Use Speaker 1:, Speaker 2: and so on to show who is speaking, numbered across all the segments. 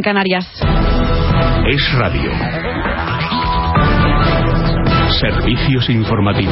Speaker 1: Canarias.
Speaker 2: Es Radio. Servicios informativos.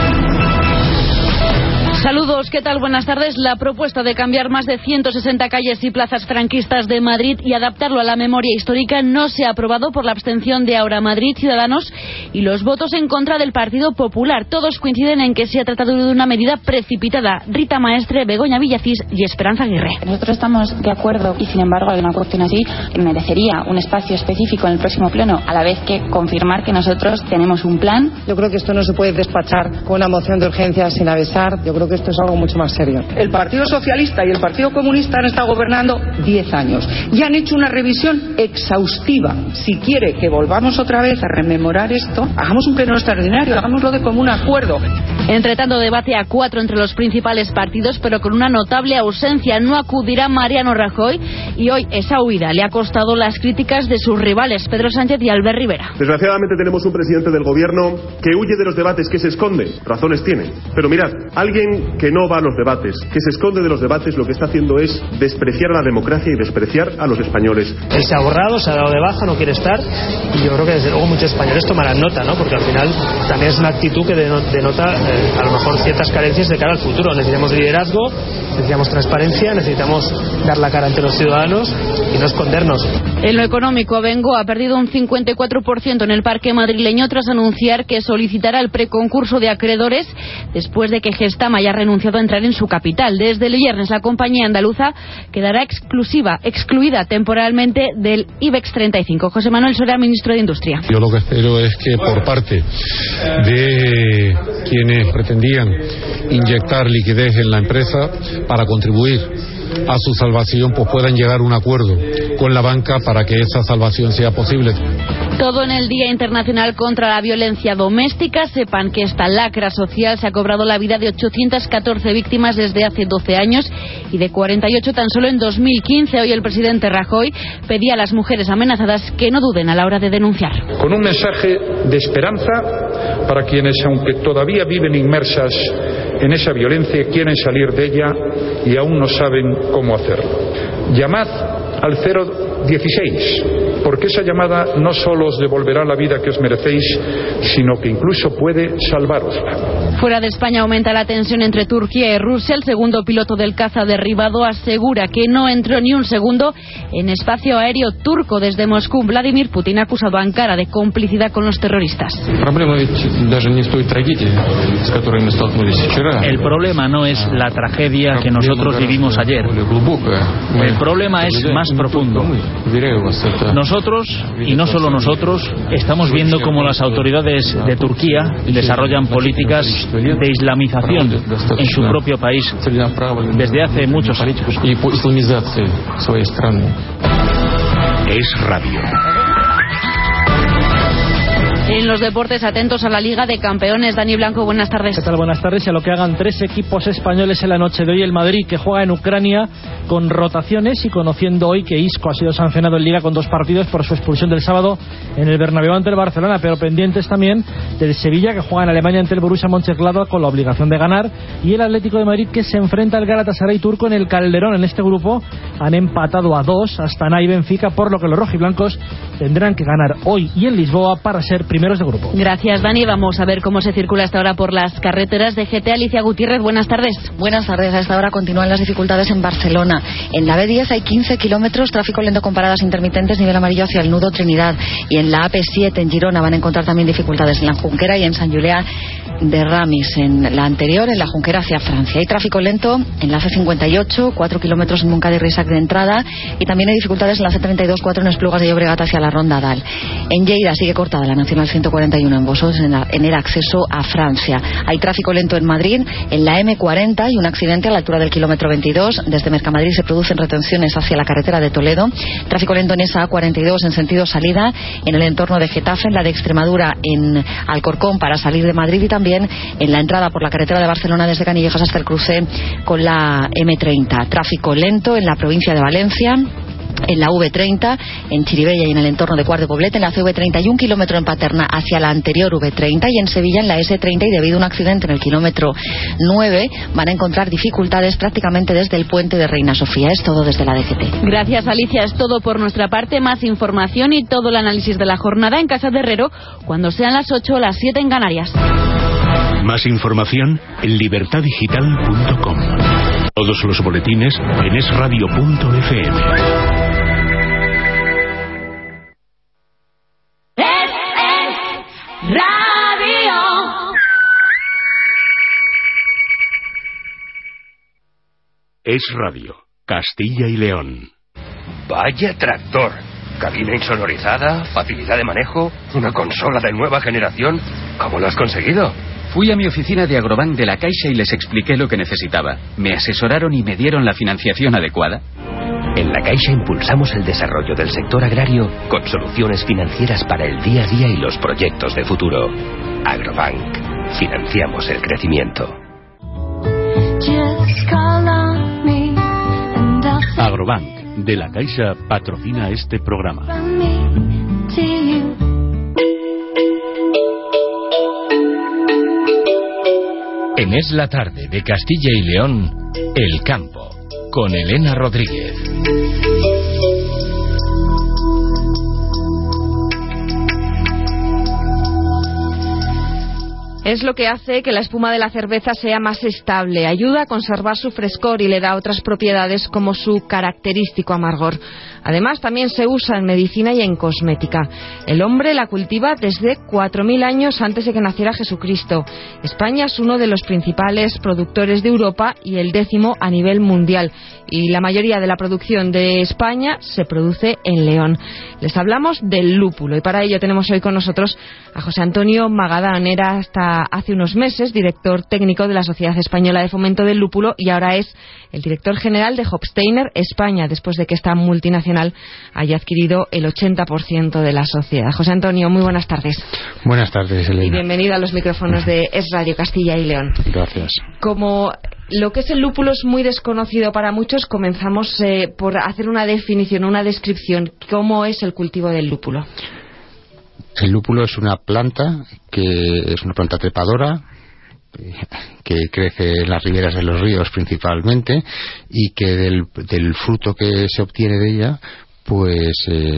Speaker 1: Saludos, ¿qué tal? Buenas tardes. La propuesta de cambiar más de 160 calles y plazas franquistas de Madrid y adaptarlo a la memoria histórica no se ha aprobado por la abstención de Ahora Madrid, Ciudadanos y los votos en contra del Partido Popular. Todos coinciden en que se ha tratado de una medida precipitada. Rita Maestre, Begoña Villacís y Esperanza Aguirre.
Speaker 3: Nosotros estamos de acuerdo y, sin embargo, hay una cuestión así que merecería un espacio específico en el próximo pleno, a la vez que confirmar que nosotros tenemos un plan.
Speaker 4: Yo creo que esto no se puede despachar con una moción de urgencia sin avisar. Yo creo que esto es algo mucho más serio.
Speaker 5: El Partido Socialista y el Partido Comunista han estado gobernando 10 años y han hecho una revisión exhaustiva. Si quiere que volvamos otra vez a rememorar esto, hagamos un pleno extraordinario, hagámoslo de común acuerdo.
Speaker 1: Entre tanto, debate a 4 entre los principales partidos, pero con una notable ausencia. No acudirá Mariano Rajoy y hoy esa huida le ha costado las críticas de sus rivales, Pedro Sánchez y Albert Rivera.
Speaker 6: Desgraciadamente tenemos un presidente del gobierno que huye de los debates, que se esconde. Razones tiene. Pero mirad, alguien que no va a los debates, que se esconde de los debates, lo que está haciendo es despreciar a la democracia y despreciar a los españoles.
Speaker 7: Él se ha borrado, se ha dado de baja, no quiere estar, y yo creo que desde luego muchos españoles tomarán nota, ¿no? Porque al final también es una actitud que denota a lo mejor ciertas carencias de cara al futuro. Necesitamos liderazgo, necesitamos transparencia, necesitamos dar la cara ante los ciudadanos y no escondernos.
Speaker 1: En lo económico, Bengo ha perdido un 54% en el parque madrileño tras anunciar que solicitará el preconcurso de acreedores después de que Gestamp haya renunciado a entrar en su capital. Desde el viernes, la compañía andaluza quedará excluida temporalmente del IBEX 35. José Manuel Soria, ministro de Industria.
Speaker 8: Yo lo que espero es que por parte de quienes pretendían inyectar liquidez en la empresa para contribuir a su salvación, pues puedan llegar a un acuerdo con la banca para que esa salvación sea posible.
Speaker 1: Todo en el Día Internacional contra la Violencia Doméstica. Sepan que esta lacra social se ha cobrado la vida de 814 víctimas desde hace 12 años y de 48 tan solo en 2015. Hoy el presidente Rajoy pedía a las mujeres amenazadas que no duden a la hora de denunciar.
Speaker 9: Con un mensaje de esperanza para quienes, aunque todavía viven inmersas en esa violencia, quieren salir de ella y aún no saben cómo hacerlo. Llamad al 016, porque esa llamada no solo os devolverá la vida que os merecéis, sino que incluso puede salvárosla.
Speaker 1: Fuera de España aumenta la tensión entre Turquía y Rusia. El segundo piloto del caza derribado asegura que no entró ni un segundo en espacio aéreo turco desde Moscú. Vladimir Putin ha acusado a Ankara de complicidad con los terroristas.
Speaker 10: El problema no es la tragedia que nosotros vivimos ayer. El problema es más profundo. Nosotros, y no solo nosotros, estamos viendo cómo las autoridades de Turquía desarrollan políticas de islamización en su propio país desde hace muchos años.
Speaker 2: Es Radio.
Speaker 1: En los deportes, atentos a la Liga de Campeones. Dani Blanco, buenas tardes.
Speaker 11: ¿Qué tal? Buenas tardes. Y a lo que hagan 3 equipos españoles en la noche de hoy. El Madrid, que juega en Ucrania con rotaciones, y conociendo hoy que Isco ha sido sancionado en Liga con 2 partidos por su expulsión del sábado en el Bernabéu ante el Barcelona, pero pendientes también del Sevilla, que juega en Alemania ante el Borussia Mönchengladbach con la obligación de ganar, y el Atlético de Madrid, que se enfrenta al Galatasaray turco en el Calderón. En este grupo han empatado a 2 Astana y Benfica, por lo que los rojiblancos tendrán que ganar hoy y en Lisboa para ser primeros de grupo.
Speaker 1: Gracias, Dani. Vamos a ver cómo se circula hasta ahora por las carreteras de GT. Alicia Gutiérrez, buenas tardes.
Speaker 12: Buenas tardes. A esta hora continúan las dificultades en Barcelona. En la B10 hay 15 kilómetros, tráfico lento con paradas intermitentes, nivel amarillo hacia el nudo Trinidad. Y en la AP7 en Girona van a encontrar también dificultades en la Junquera y en Sant Julià de Ramis. En la anterior, en la Junquera hacia Francia. Hay tráfico lento en la C58, 4 kilómetros en Montcada y Risac de entrada. Y también hay dificultades en la C32, 4 en Esplugas de Llobregat hacia la Ronda Dal. En Lleida sigue cortada la Nacional 141 en Bosós en el acceso a Francia. Hay tráfico lento en Madrid, en la M40 y un accidente a la altura del kilómetro 22. Desde Mercamadrid se producen retenciones hacia la carretera de Toledo. Tráfico lento en esa A42 en sentido salida, en el entorno de Getafe, en la de Extremadura en Alcorcón para salir de Madrid, y también en la entrada por la carretera de Barcelona desde Canillejas hasta el cruce con la M30. Tráfico lento en la provincia de Valencia, en la V30, en Chirivella y en el entorno de Quart de Poblet, en la CV30 y 1 kilómetro en Paterna hacia la anterior V30, y en Sevilla en la S30, y debido a un accidente en el kilómetro 9 van a encontrar dificultades prácticamente desde el puente de Reina Sofía. Es todo desde la DGT.
Speaker 1: Gracias, Alicia. Es todo por nuestra parte. Más información y todo el análisis de la jornada en Casa de Herrero cuando sean las 8 o las 7 en Canarias.
Speaker 2: Más información en libertadigital.com. Todos los boletines en esradio.fm.
Speaker 1: Radio.
Speaker 2: Es Radio, Castilla y León.
Speaker 13: Vaya tractor. Cabina insonorizada, facilidad de manejo, una consola de nueva generación. ¿Cómo lo has conseguido?
Speaker 14: Fui a mi oficina de Agrobank de la Caixa y les expliqué lo que necesitaba. Me asesoraron y me dieron la financiación adecuada.
Speaker 13: En la Caixa impulsamos el desarrollo del sector agrario con soluciones financieras para el día a día y los proyectos de futuro. Agrobank. Financiamos el crecimiento.
Speaker 2: Agrobank de la Caixa patrocina este programa.
Speaker 15: En Es la Tarde de Castilla y León, El Campo, con Elena Rodríguez.
Speaker 16: Es lo que hace que la espuma de la cerveza sea más estable, ayuda a conservar su frescor y le da otras propiedades como su característico amargor. Además, también se usa en medicina y en cosmética. El hombre la cultiva desde 4.000 años antes de que naciera Jesucristo. España es uno de los principales productores de Europa y el 10º a nivel mundial. Y la mayoría de la producción de España se produce en León. Les hablamos del lúpulo y para ello tenemos hoy con nosotros a José Antonio Magadán. Era hasta hace unos meses director técnico de la Sociedad Española de Fomento del Lúpulo y ahora es el director general de Hofsteiner España, después de que esta multinacional haya adquirido el 80% de la sociedad. José Antonio, muy buenas tardes.
Speaker 17: Buenas tardes, Elena.
Speaker 16: Y bienvenido a los micrófonos de Es Radio Castilla y León.
Speaker 17: Gracias.
Speaker 16: Como lo que es el lúpulo es muy desconocido para muchos, comenzamos por hacer una definición, una descripción. ¿Cómo es el cultivo del lúpulo?
Speaker 17: El lúpulo es una planta que es una planta trepadora que crece en las riberas de los ríos principalmente y que del fruto que se obtiene de ella, pues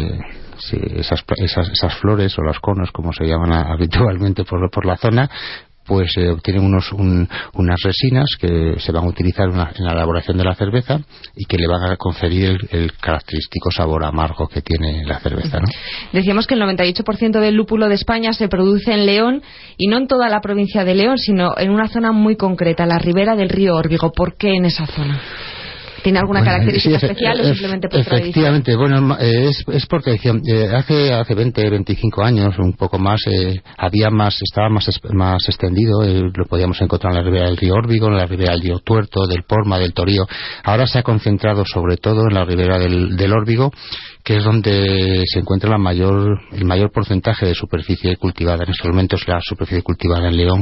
Speaker 17: esas flores o los conos, como se llaman habitualmente por la zona, pues se obtienen unas resinas que se van a utilizar en la elaboración de la cerveza y que le van a conferir el característico sabor amargo que tiene la cerveza, ¿no?
Speaker 16: Decíamos que el 98% del lúpulo de España se produce en León y no en toda la provincia de León, sino en una zona muy concreta, la ribera del río Órbigo. ¿Por qué en esa zona? ¿Tiene alguna característica especial o simplemente por tradición?
Speaker 17: Efectivamente, bueno, es por tradición. Hace 20, 25 años, un poco más, estaba más extendido, lo podíamos encontrar en la ribera del río Órbigo, en la ribera del río Tuerto, del Porma, del Torío. Ahora se ha concentrado sobre todo en la ribera del Órbigo, que es donde se encuentra el mayor porcentaje de superficie cultivada. En estos momentos la superficie cultivada en León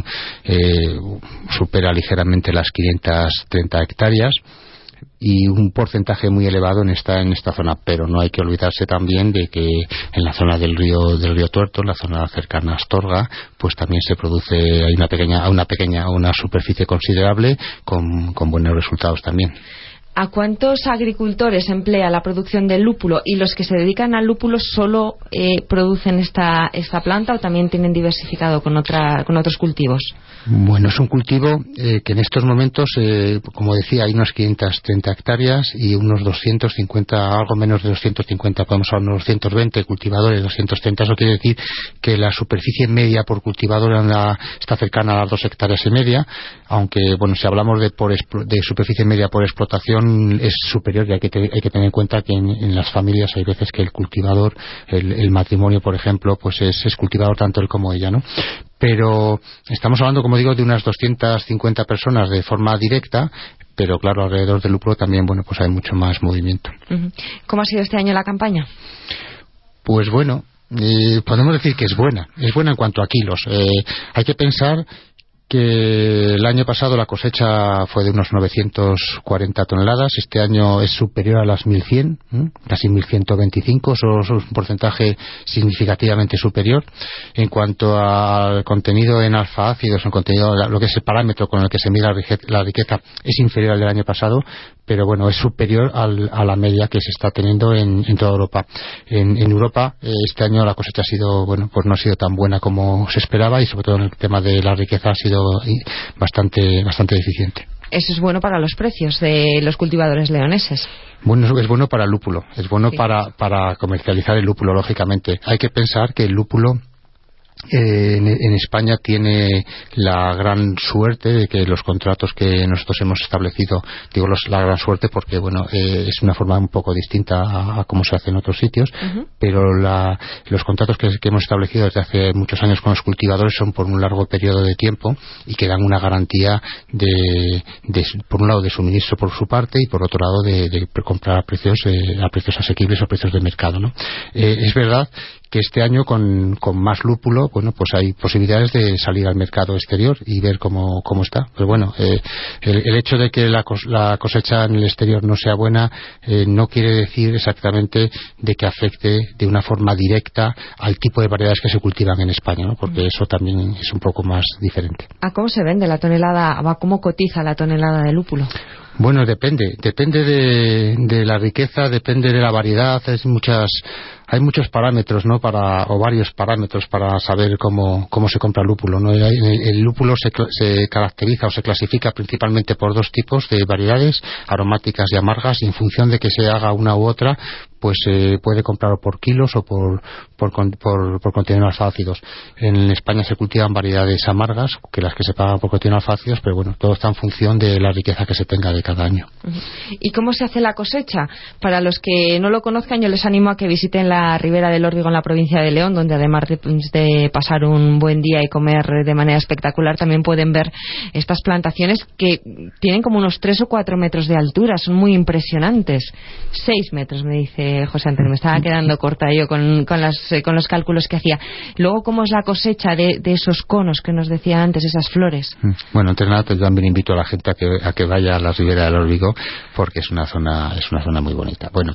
Speaker 17: supera ligeramente las 530 hectáreas. Y un porcentaje muy elevado en esta zona, pero no hay que olvidarse también de que en la zona del río Tuerto, en la zona cercana a Astorga, pues también se produce, hay una superficie considerable con buenos resultados también.
Speaker 16: ¿A cuántos agricultores emplea la producción del lúpulo? ¿Y los que se dedican al lúpulo solo producen esta planta o también tienen diversificado con otros cultivos?
Speaker 17: Bueno, es un cultivo que en estos momentos, como decía, hay unas 530 hectáreas y unos 250, algo menos de 250, podemos hablar de unos 220 cultivadores, 230. Eso quiere decir que la superficie media por cultivador está cercana a las 2 hectáreas y media, aunque, bueno, si hablamos de superficie media por explotación, es superior, y hay que tener en cuenta que en las familias hay veces que el cultivador, el matrimonio, por ejemplo, pues es cultivador tanto él como ella, ¿no? Pero estamos hablando, como digo, de unas 250 personas de forma directa, pero claro, alrededor del lúpulo también, bueno, pues hay mucho más movimiento.
Speaker 16: ¿Cómo ha sido este año la campaña?
Speaker 17: Pues bueno, podemos decir que es buena en cuanto a kilos. Hay que pensar que el año pasado la cosecha fue de unos 940 toneladas, este año es superior a las 1100, casi 1125, eso es un porcentaje significativamente superior. En cuanto al contenido en alfa-ácidos, en contenido, lo que es el parámetro con el que se mide la riqueza, es inferior al del año pasado, pero bueno, es superior a la media que se está teniendo en toda Europa. En Europa, este año la cosecha ha sido, bueno, pues no ha sido tan buena como se esperaba, y sobre todo en el tema de la riqueza ha sido bastante deficiente.
Speaker 16: Eso es bueno para los precios de los cultivadores leoneses.
Speaker 17: Bueno, es bueno para el lúpulo, es bueno para comercializar el lúpulo, lógicamente. Hay que pensar que el lúpulo en España tiene la gran suerte de que los contratos que nosotros hemos establecido, digo la gran suerte porque bueno, es una forma un poco distinta a cómo se hace en otros sitios, pero los contratos que hemos establecido desde hace muchos años con los cultivadores son por un largo periodo de tiempo y que dan una garantía por un lado de suministro por su parte y por otro lado de comprar a precios asequibles o precios de mercado, ¿no? Es verdad que este año con más lúpulo, bueno, pues hay posibilidades de salir al mercado exterior y ver cómo está. Pero bueno, el hecho de que la cosecha en el exterior no sea buena no quiere decir exactamente de que afecte de una forma directa al tipo de variedades que se cultivan en España, ¿no? Porque eso también es un poco más diferente.
Speaker 16: ¿A cómo se vende la tonelada, cómo cotiza la tonelada de lúpulo?
Speaker 17: Bueno, depende de la riqueza, depende de la variedad, hay muchos parámetros, ¿no? O varios parámetros para saber cómo se compra el lúpulo, ¿no? El lúpulo se caracteriza o se clasifica principalmente por dos tipos de variedades, aromáticas y amargas, y en función de que se haga una u otra, pues se puede comprar por kilos o por contenido alfa-ácidos. En España se cultivan variedades amargas, que las que se pagan por contenido alfa-ácidos, pero bueno, todo está en función de la riqueza que se tenga de cada año.
Speaker 16: ¿Y cómo se hace la cosecha? Para los que no lo conozcan, yo les animo a que visiten la Ribera del Órbigo en la provincia de León, donde además de pasar un buen día y comer de manera espectacular, también pueden ver estas plantaciones que tienen como unos 3 o 4 metros de altura, son muy impresionantes. 6 metros, me dice José Antonio, me estaba quedando corta yo con los cálculos que hacía. Luego, ¿cómo es la cosecha de esos conos que nos decía antes, esas flores?
Speaker 17: Bueno, antes de nada, yo también invito a la gente a que vaya a la Ribera del Órbigo, porque es una zona muy bonita. Bueno,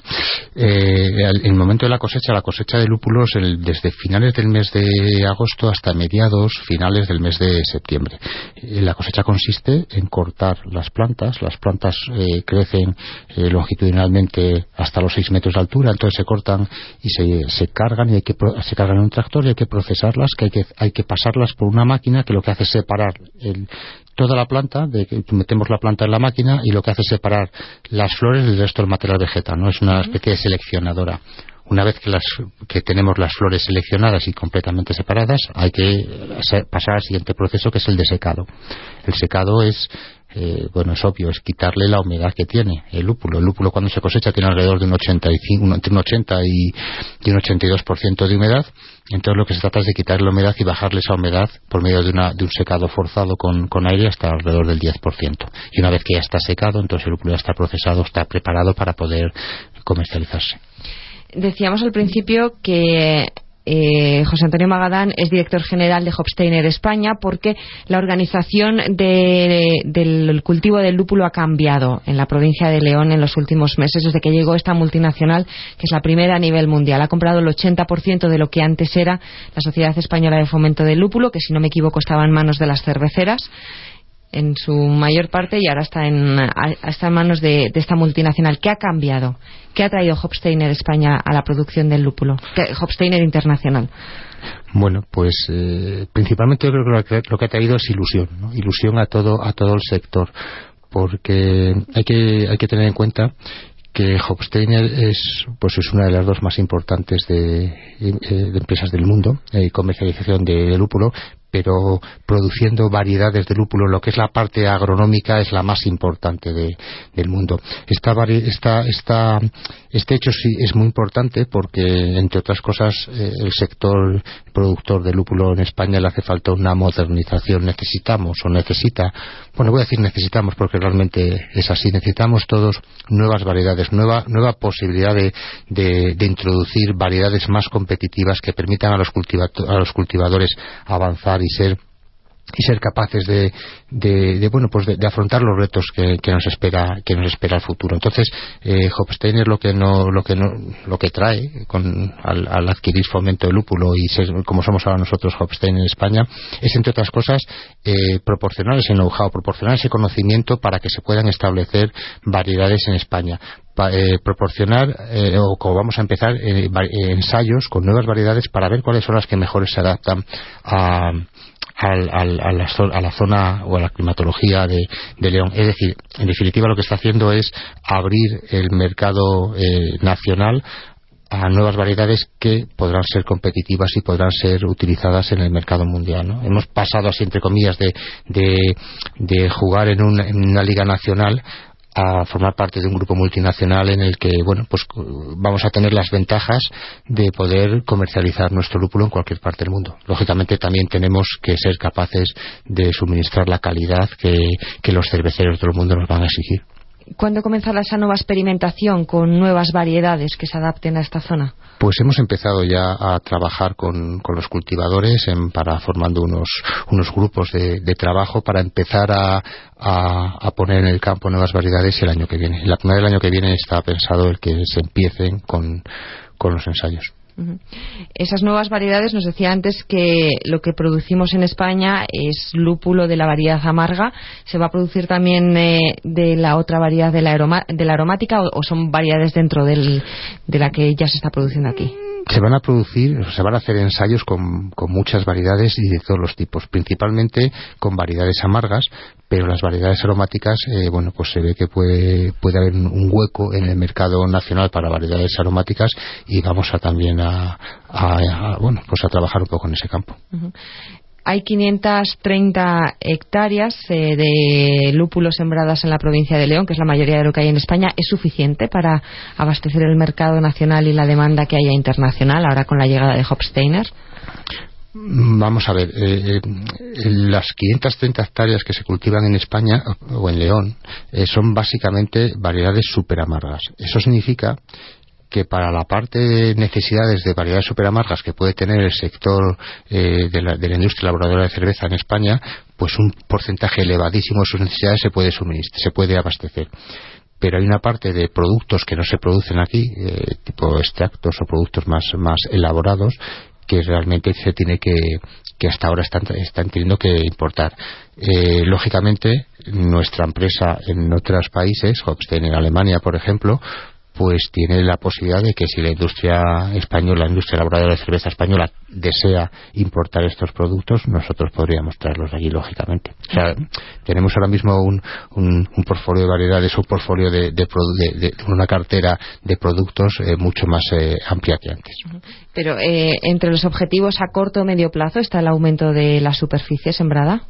Speaker 17: el momento de la cosecha de lúpulos desde finales del mes de agosto hasta finales del mes de septiembre. La cosecha consiste en cortar las plantas crecen longitudinalmente hasta los 6 metros de altura, entonces se cortan y se cargan se cargan en un tractor y hay que procesarlas, que hay que pasarlas por una máquina que lo que hace es separar toda la planta, metemos la planta en la máquina y lo que hace es separar las flores del resto del material vegetal, ¿no? Es una especie de seleccionadora. Una vez que tenemos las flores seleccionadas y completamente separadas, hay que pasar al siguiente proceso, que es el de secado. El secado es obvio, es quitarle la humedad que tiene el lúpulo. El lúpulo, cuando se cosecha, tiene alrededor de entre un 80 y un 82% de humedad. Entonces lo que se trata es de quitarle la humedad y bajarle esa humedad por medio de un secado forzado con aire hasta alrededor del 10%. Y una vez que ya está secado, entonces el lúpulo ya está procesado, está preparado para poder comercializarse. Decíamos
Speaker 16: al principio que José Antonio Magadán es director general de Hofsteiner España, porque la organización del cultivo del lúpulo ha cambiado en la provincia de León en los últimos meses, desde que llegó esta multinacional, que es la primera a nivel mundial. Ha comprado el 80% de lo que antes era la Sociedad Española de Fomento del Lúpulo, que si no me equivoco estaba en manos de las cerveceras en su mayor parte, y ahora está en manos de esta multinacional. ¿Qué ha cambiado? ¿Qué ha traído Hofsteiner España a la producción del lúpulo? Hofsteiner Internacional.
Speaker 17: Bueno, pues principalmente yo creo que lo que ha traído es ilusión, ¿no? Ilusión a todo el sector, porque hay que tener en cuenta que Hofsteiner es una de las dos más importantes de empresas del mundo, comercialización de lúpulo, pero produciendo variedades de lúpulo. Lo que es la parte agronómica es la más importante del mundo. Este hecho sí es muy importante porque, entre otras cosas, el sector productor de lúpulo en España le hace falta una modernización. Necesitamos porque realmente es así, necesitamos todos nuevas variedades, nueva posibilidad de introducir variedades más competitivas que permitan a los cultivadores avanzar y ser y ser capaces de afrontar los retos que nos espera el futuro. Entonces Hofsteiner lo que trae al adquirir Fomento de Lúpulo y ser como somos ahora nosotros Hofsteiner en España es, entre otras cosas, proporcionar ese know-how, proporcionar ese conocimiento para que se puedan establecer variedades en España, proporcionar o como vamos a empezar ensayos con nuevas variedades para ver cuáles son las que mejores se adaptan a la zona o a la climatología de León. Es decir, en definitiva lo que está haciendo es abrir el mercado nacional a nuevas variedades que podrán ser competitivas y podrán ser utilizadas en el mercado mundial, ¿no? Hemos pasado así, entre comillas, de jugar en una liga nacional a formar parte de un grupo multinacional en el que, pues vamos a tener las ventajas de poder comercializar nuestro lúpulo en cualquier parte del mundo. Lógicamente también tenemos que ser capaces de suministrar la calidad que los cerveceros de todo el mundo nos van a exigir.
Speaker 16: ¿Cuándo comenzará esa nueva experimentación con nuevas variedades que se adapten a esta zona?
Speaker 17: Pues hemos empezado ya a trabajar con los cultivadores para formando unos grupos de trabajo para empezar a poner en el campo nuevas variedades el año que viene. La primera del año que viene está pensado el que se empiecen con los ensayos.
Speaker 16: Esas nuevas variedades, nos decía antes que lo que producimos en España es lúpulo de la variedad amarga. ¿Se va a producir también de la otra variedad de la aromática o son variedades dentro de la que ya se está produciendo aquí?
Speaker 17: Se van a hacer ensayos con muchas variedades y de todos los tipos, principalmente con variedades amargas, pero las variedades aromáticas, pues se ve que puede haber un hueco en el mercado nacional para variedades aromáticas y vamos a también a trabajar un poco en ese campo.
Speaker 16: Uh-huh. Hay 530 hectáreas de lúpulo sembradas en la provincia de León, que es la mayoría de lo que hay en España. ¿Es suficiente para abastecer el mercado nacional y la demanda que haya internacional ahora con la llegada de Hofsteiner?
Speaker 17: Vamos a ver, las 530 hectáreas que se cultivan en España o en León son básicamente variedades superamargas. Eso significa que para la parte de necesidades de variedades superamargas que puede tener el sector de la industria elaboradora de cerveza en España, pues un porcentaje elevadísimo de sus necesidades se puede abastecer. Pero hay una parte de productos que no se producen aquí, tipo extractos o productos más elaborados, que realmente se tiene que hasta ahora están teniendo que importar. Lógicamente, nuestra empresa en otros países, Hofstein en Alemania, por ejemplo, pues tiene la posibilidad de que si la industria elaboradora de cerveza española desea importar estos productos, nosotros podríamos traerlos aquí, lógicamente. O sea, tenemos ahora mismo un portfolio de variedades, un portfolio de una cartera de productos mucho más amplia que antes.
Speaker 16: Pero entre los objetivos a corto o medio plazo está el aumento de la superficie sembrada.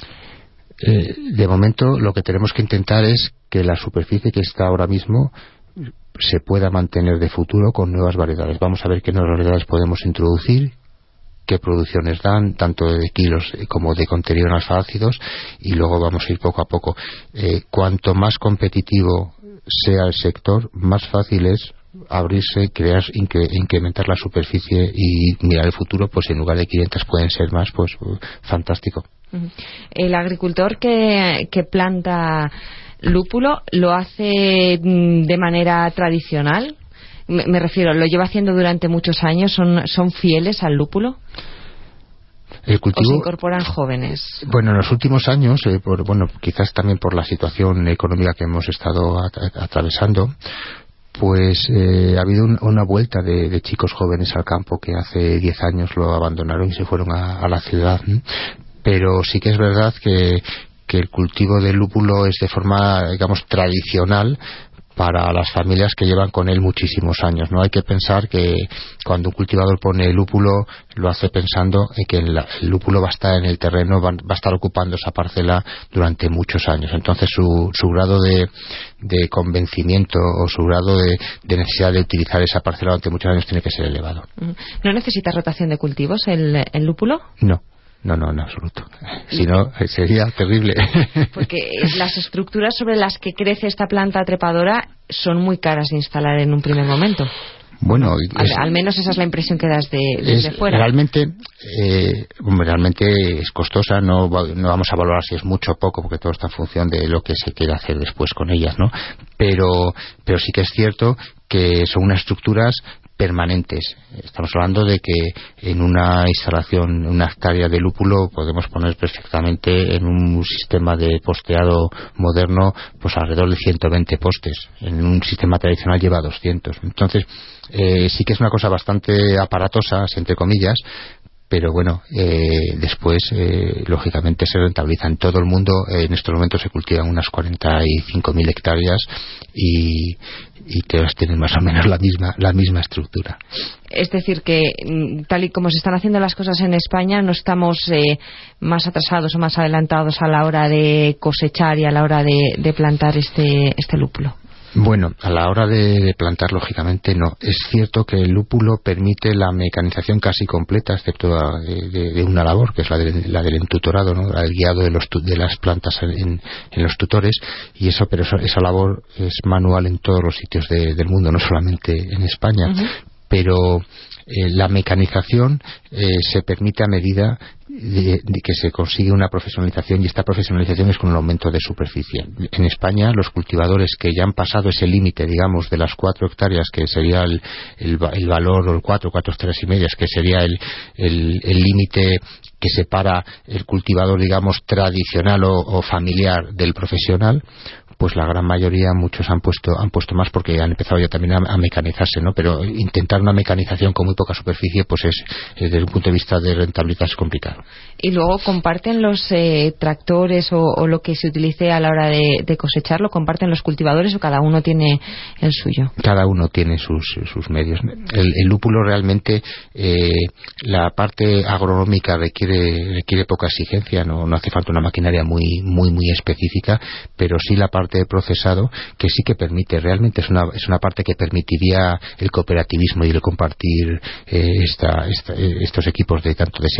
Speaker 17: De momento lo que tenemos que intentar es que la superficie que está ahora mismo se pueda mantener de futuro con nuevas variedades. Vamos a ver qué nuevas variedades podemos introducir, qué producciones dan, tanto de kilos como de contenido en alfa-ácidos, y luego vamos a ir poco a poco. Cuanto más competitivo sea el sector, más fácil es abrirse, incrementar la superficie y mirar el futuro, pues en lugar de 500 pueden ser más, pues fantástico.
Speaker 16: El agricultor que planta lúpulo lo hace de manera tradicional, me refiero, lo lleva haciendo durante muchos años, son fieles al lúpulo.
Speaker 17: El cultivo,
Speaker 16: ¿o se incorporan jóvenes?
Speaker 17: Bueno, en los últimos años, quizás también por la situación económica que hemos estado atravesando, pues ha habido una vuelta de chicos jóvenes al campo que hace 10 años lo abandonaron y se fueron a la ciudad. Pero sí que es verdad que el cultivo del lúpulo es de forma, digamos, tradicional para las familias que llevan con él muchísimos años. No hay que pensar que cuando un cultivador pone lúpulo lo hace pensando en que el lúpulo va a estar en el terreno, va a estar ocupando esa parcela durante muchos años. Entonces su grado de convencimiento o su grado de necesidad de utilizar esa parcela durante muchos años tiene que ser elevado.
Speaker 16: ¿No necesita rotación de cultivos el lúpulo?
Speaker 17: No, en absoluto. Si no, sería terrible.
Speaker 16: Porque las estructuras sobre las que crece esta planta trepadora son muy caras de instalar en un primer momento.
Speaker 17: Bueno,
Speaker 16: al menos esa es la impresión que das desde fuera.
Speaker 17: Realmente es costosa, no vamos a valorar si es mucho o poco, porque todo está en función de lo que se quiera hacer después con ellas, ¿no? Pero sí que es cierto que son unas estructuras permanentes. Estamos hablando de que en una instalación, una hectárea de lúpulo, podemos poner perfectamente en un sistema de posteado moderno pues alrededor de 120 postes. En un sistema tradicional lleva 200. Entonces sí que es una cosa bastante aparatosa, entre comillas, pero bueno, después lógicamente se rentabiliza. En todo el mundo en estos momentos se cultivan unas 45.000 hectáreas y todas tienen más o menos la misma estructura.
Speaker 16: Es decir, que tal y como se están haciendo las cosas en España, no estamos más atrasados o más adelantados a la hora de cosechar y a la hora de plantar este lúpulo.
Speaker 17: Bueno, a la hora de plantar, lógicamente no. Es cierto que el lúpulo permite la mecanización casi completa, excepto de una labor, que es la del entutorado, ¿no? El guiado de las plantas en los tutores, pero esa labor es manual en todos los sitios del mundo, no solamente en España. Uh-huh. Pero la mecanización se permite a medida de que se consigue una profesionalización, y esta profesionalización es con un aumento de superficie. En España, los cultivadores que ya han pasado ese límite, digamos, de las 4 hectáreas, que sería el valor, o el 4 hectáreas y medias, que sería el límite que separa el cultivador, digamos, tradicional o familiar del profesional, pues la gran mayoría, muchos han puesto más, porque han empezado ya también a mecanizarse, ¿no? Pero intentar una mecanización con muy poca superficie, pues desde un punto de vista de rentabilidad es complicado.
Speaker 16: Y luego, ¿comparten los tractores o lo que se utilice a la hora de cosechar, lo comparten los cultivadores o cada uno tiene el suyo?
Speaker 17: Cada uno tiene sus medios. El lúpulo realmente, la parte agronómica requiere poca exigencia, no hace falta una maquinaria muy específica, pero sí la parte de procesado, que sí que permite, realmente es una parte que permitiría el cooperativismo y el compartir estos equipos de tanto de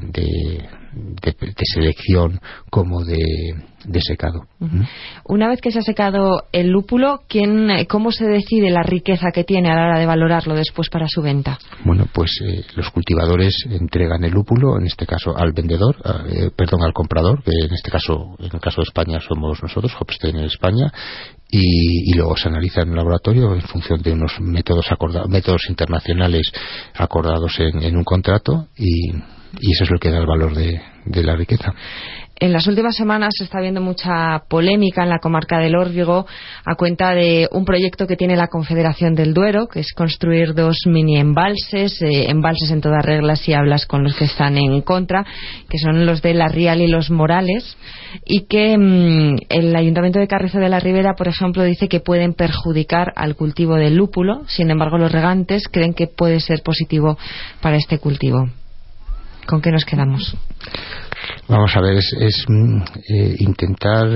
Speaker 17: selección como de secado.
Speaker 16: Uh-huh. Una vez que se ha secado el lúpulo, ¿cómo se decide la riqueza que tiene a la hora de valorarlo después para su venta?
Speaker 17: Bueno, pues los cultivadores entregan el lúpulo, en este caso al vendedor, al comprador, que en el caso de España somos nosotros, Hopstein en España, y luego se analiza en un laboratorio en función de unos métodos internacionales acordados en un contrato, y eso es lo que da el valor de la riqueza.
Speaker 16: En las últimas semanas se está viendo mucha polémica en la comarca del Órbigo a cuenta de un proyecto que tiene la Confederación del Duero, que es construir 2 mini embalses en toda regla si hablas con los que están en contra, que son los de La Rial y los Morales, y que el Ayuntamiento de Carrizo de la Ribera, por ejemplo, dice que pueden perjudicar al cultivo del lúpulo. Sin embargo, los regantes creen que puede ser positivo para este cultivo. ¿Con qué nos quedamos?
Speaker 17: Vamos a ver, es intentar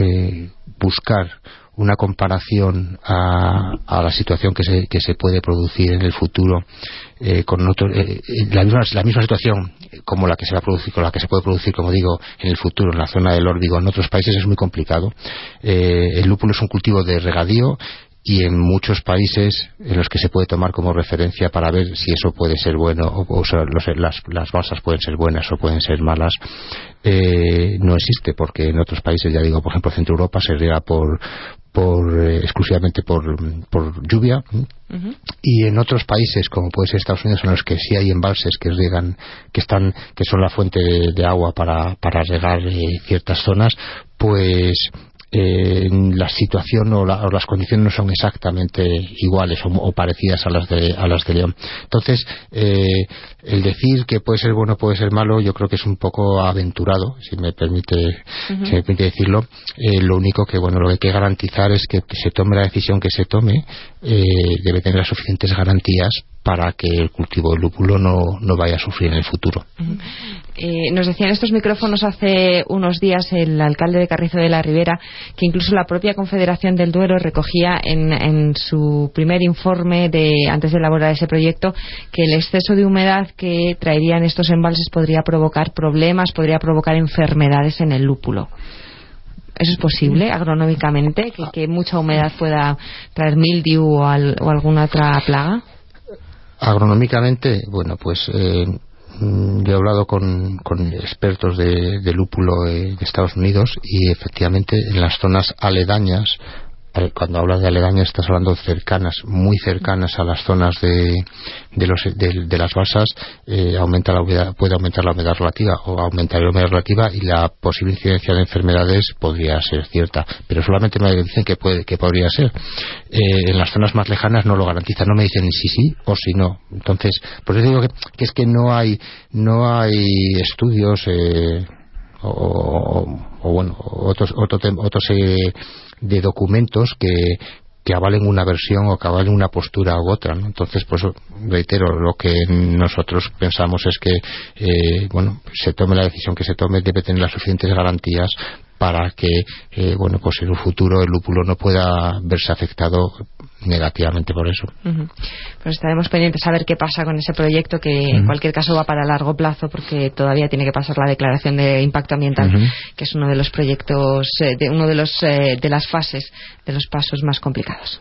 Speaker 17: buscar una comparación a la situación que se puede producir en el futuro con la misma situación como la que se va a producir, con la que se puede producir, como digo, en el futuro en la zona del Órbigo, en otros países es muy complicado. El lúpulo es un cultivo de regadío, y en muchos países en los que se puede tomar como referencia para ver si eso puede ser bueno o las balsas pueden ser buenas o pueden ser malas, no existe, porque en otros países, ya digo, por ejemplo Centro Europa se riega exclusivamente por lluvia. Uh-huh. Y en otros países, como puede ser Estados Unidos, en los que sí hay embalses que riegan, que son la fuente de agua para regar ciertas zonas, pues la situación o las condiciones no son exactamente iguales o parecidas a las de León. Entonces, el decir que puede ser bueno o puede ser malo, yo creo que es un poco aventurado, si me permite decirlo. Lo único que, lo que hay que garantizar es que se tome la decisión que se tome, debe tener las suficientes garantías para que el cultivo del lúpulo no vaya a sufrir en el futuro.
Speaker 16: Nos decían estos micrófonos hace unos días el alcalde de Carrizo de la Ribera que incluso la propia Confederación del Duero recogía en su primer informe antes de elaborar ese proyecto que el exceso de humedad que traerían estos embalses podría provocar problemas, podría provocar enfermedades en el lúpulo. ¿Eso es posible agronómicamente? ¿Que mucha humedad pueda traer mildiu o alguna otra plaga?
Speaker 17: Agronómicamente, bueno, pues yo he hablado con expertos de lúpulo de Estados Unidos y efectivamente en las zonas aledañas, cuando hablas de aledañas estás hablando cercanas, muy cercanas a las zonas de las balsas, puede aumentar la humedad relativa o aumentaría la humedad relativa y la posible incidencia de enfermedades podría ser cierta, pero solamente me dicen que podría ser. En las zonas más lejanas no lo garantizan, no me dicen ni si sí o si no. Entonces, por eso digo que es que no hay estudios otros de documentos que avalen una versión o que avalen una postura u otra, ¿no? Entonces, pues reitero, lo que nosotros pensamos es que se tome la decisión que se tome, debe tener las suficientes garantías para que pues en un futuro el lúpulo no pueda verse afectado negativamente por eso.
Speaker 16: Pues estaremos pendientes a ver qué pasa con ese proyecto, que en cualquier caso va para largo plazo, porque todavía tiene que pasar la declaración de impacto ambiental, que es uno de los proyectos, de las fases, de los pasos más complicados.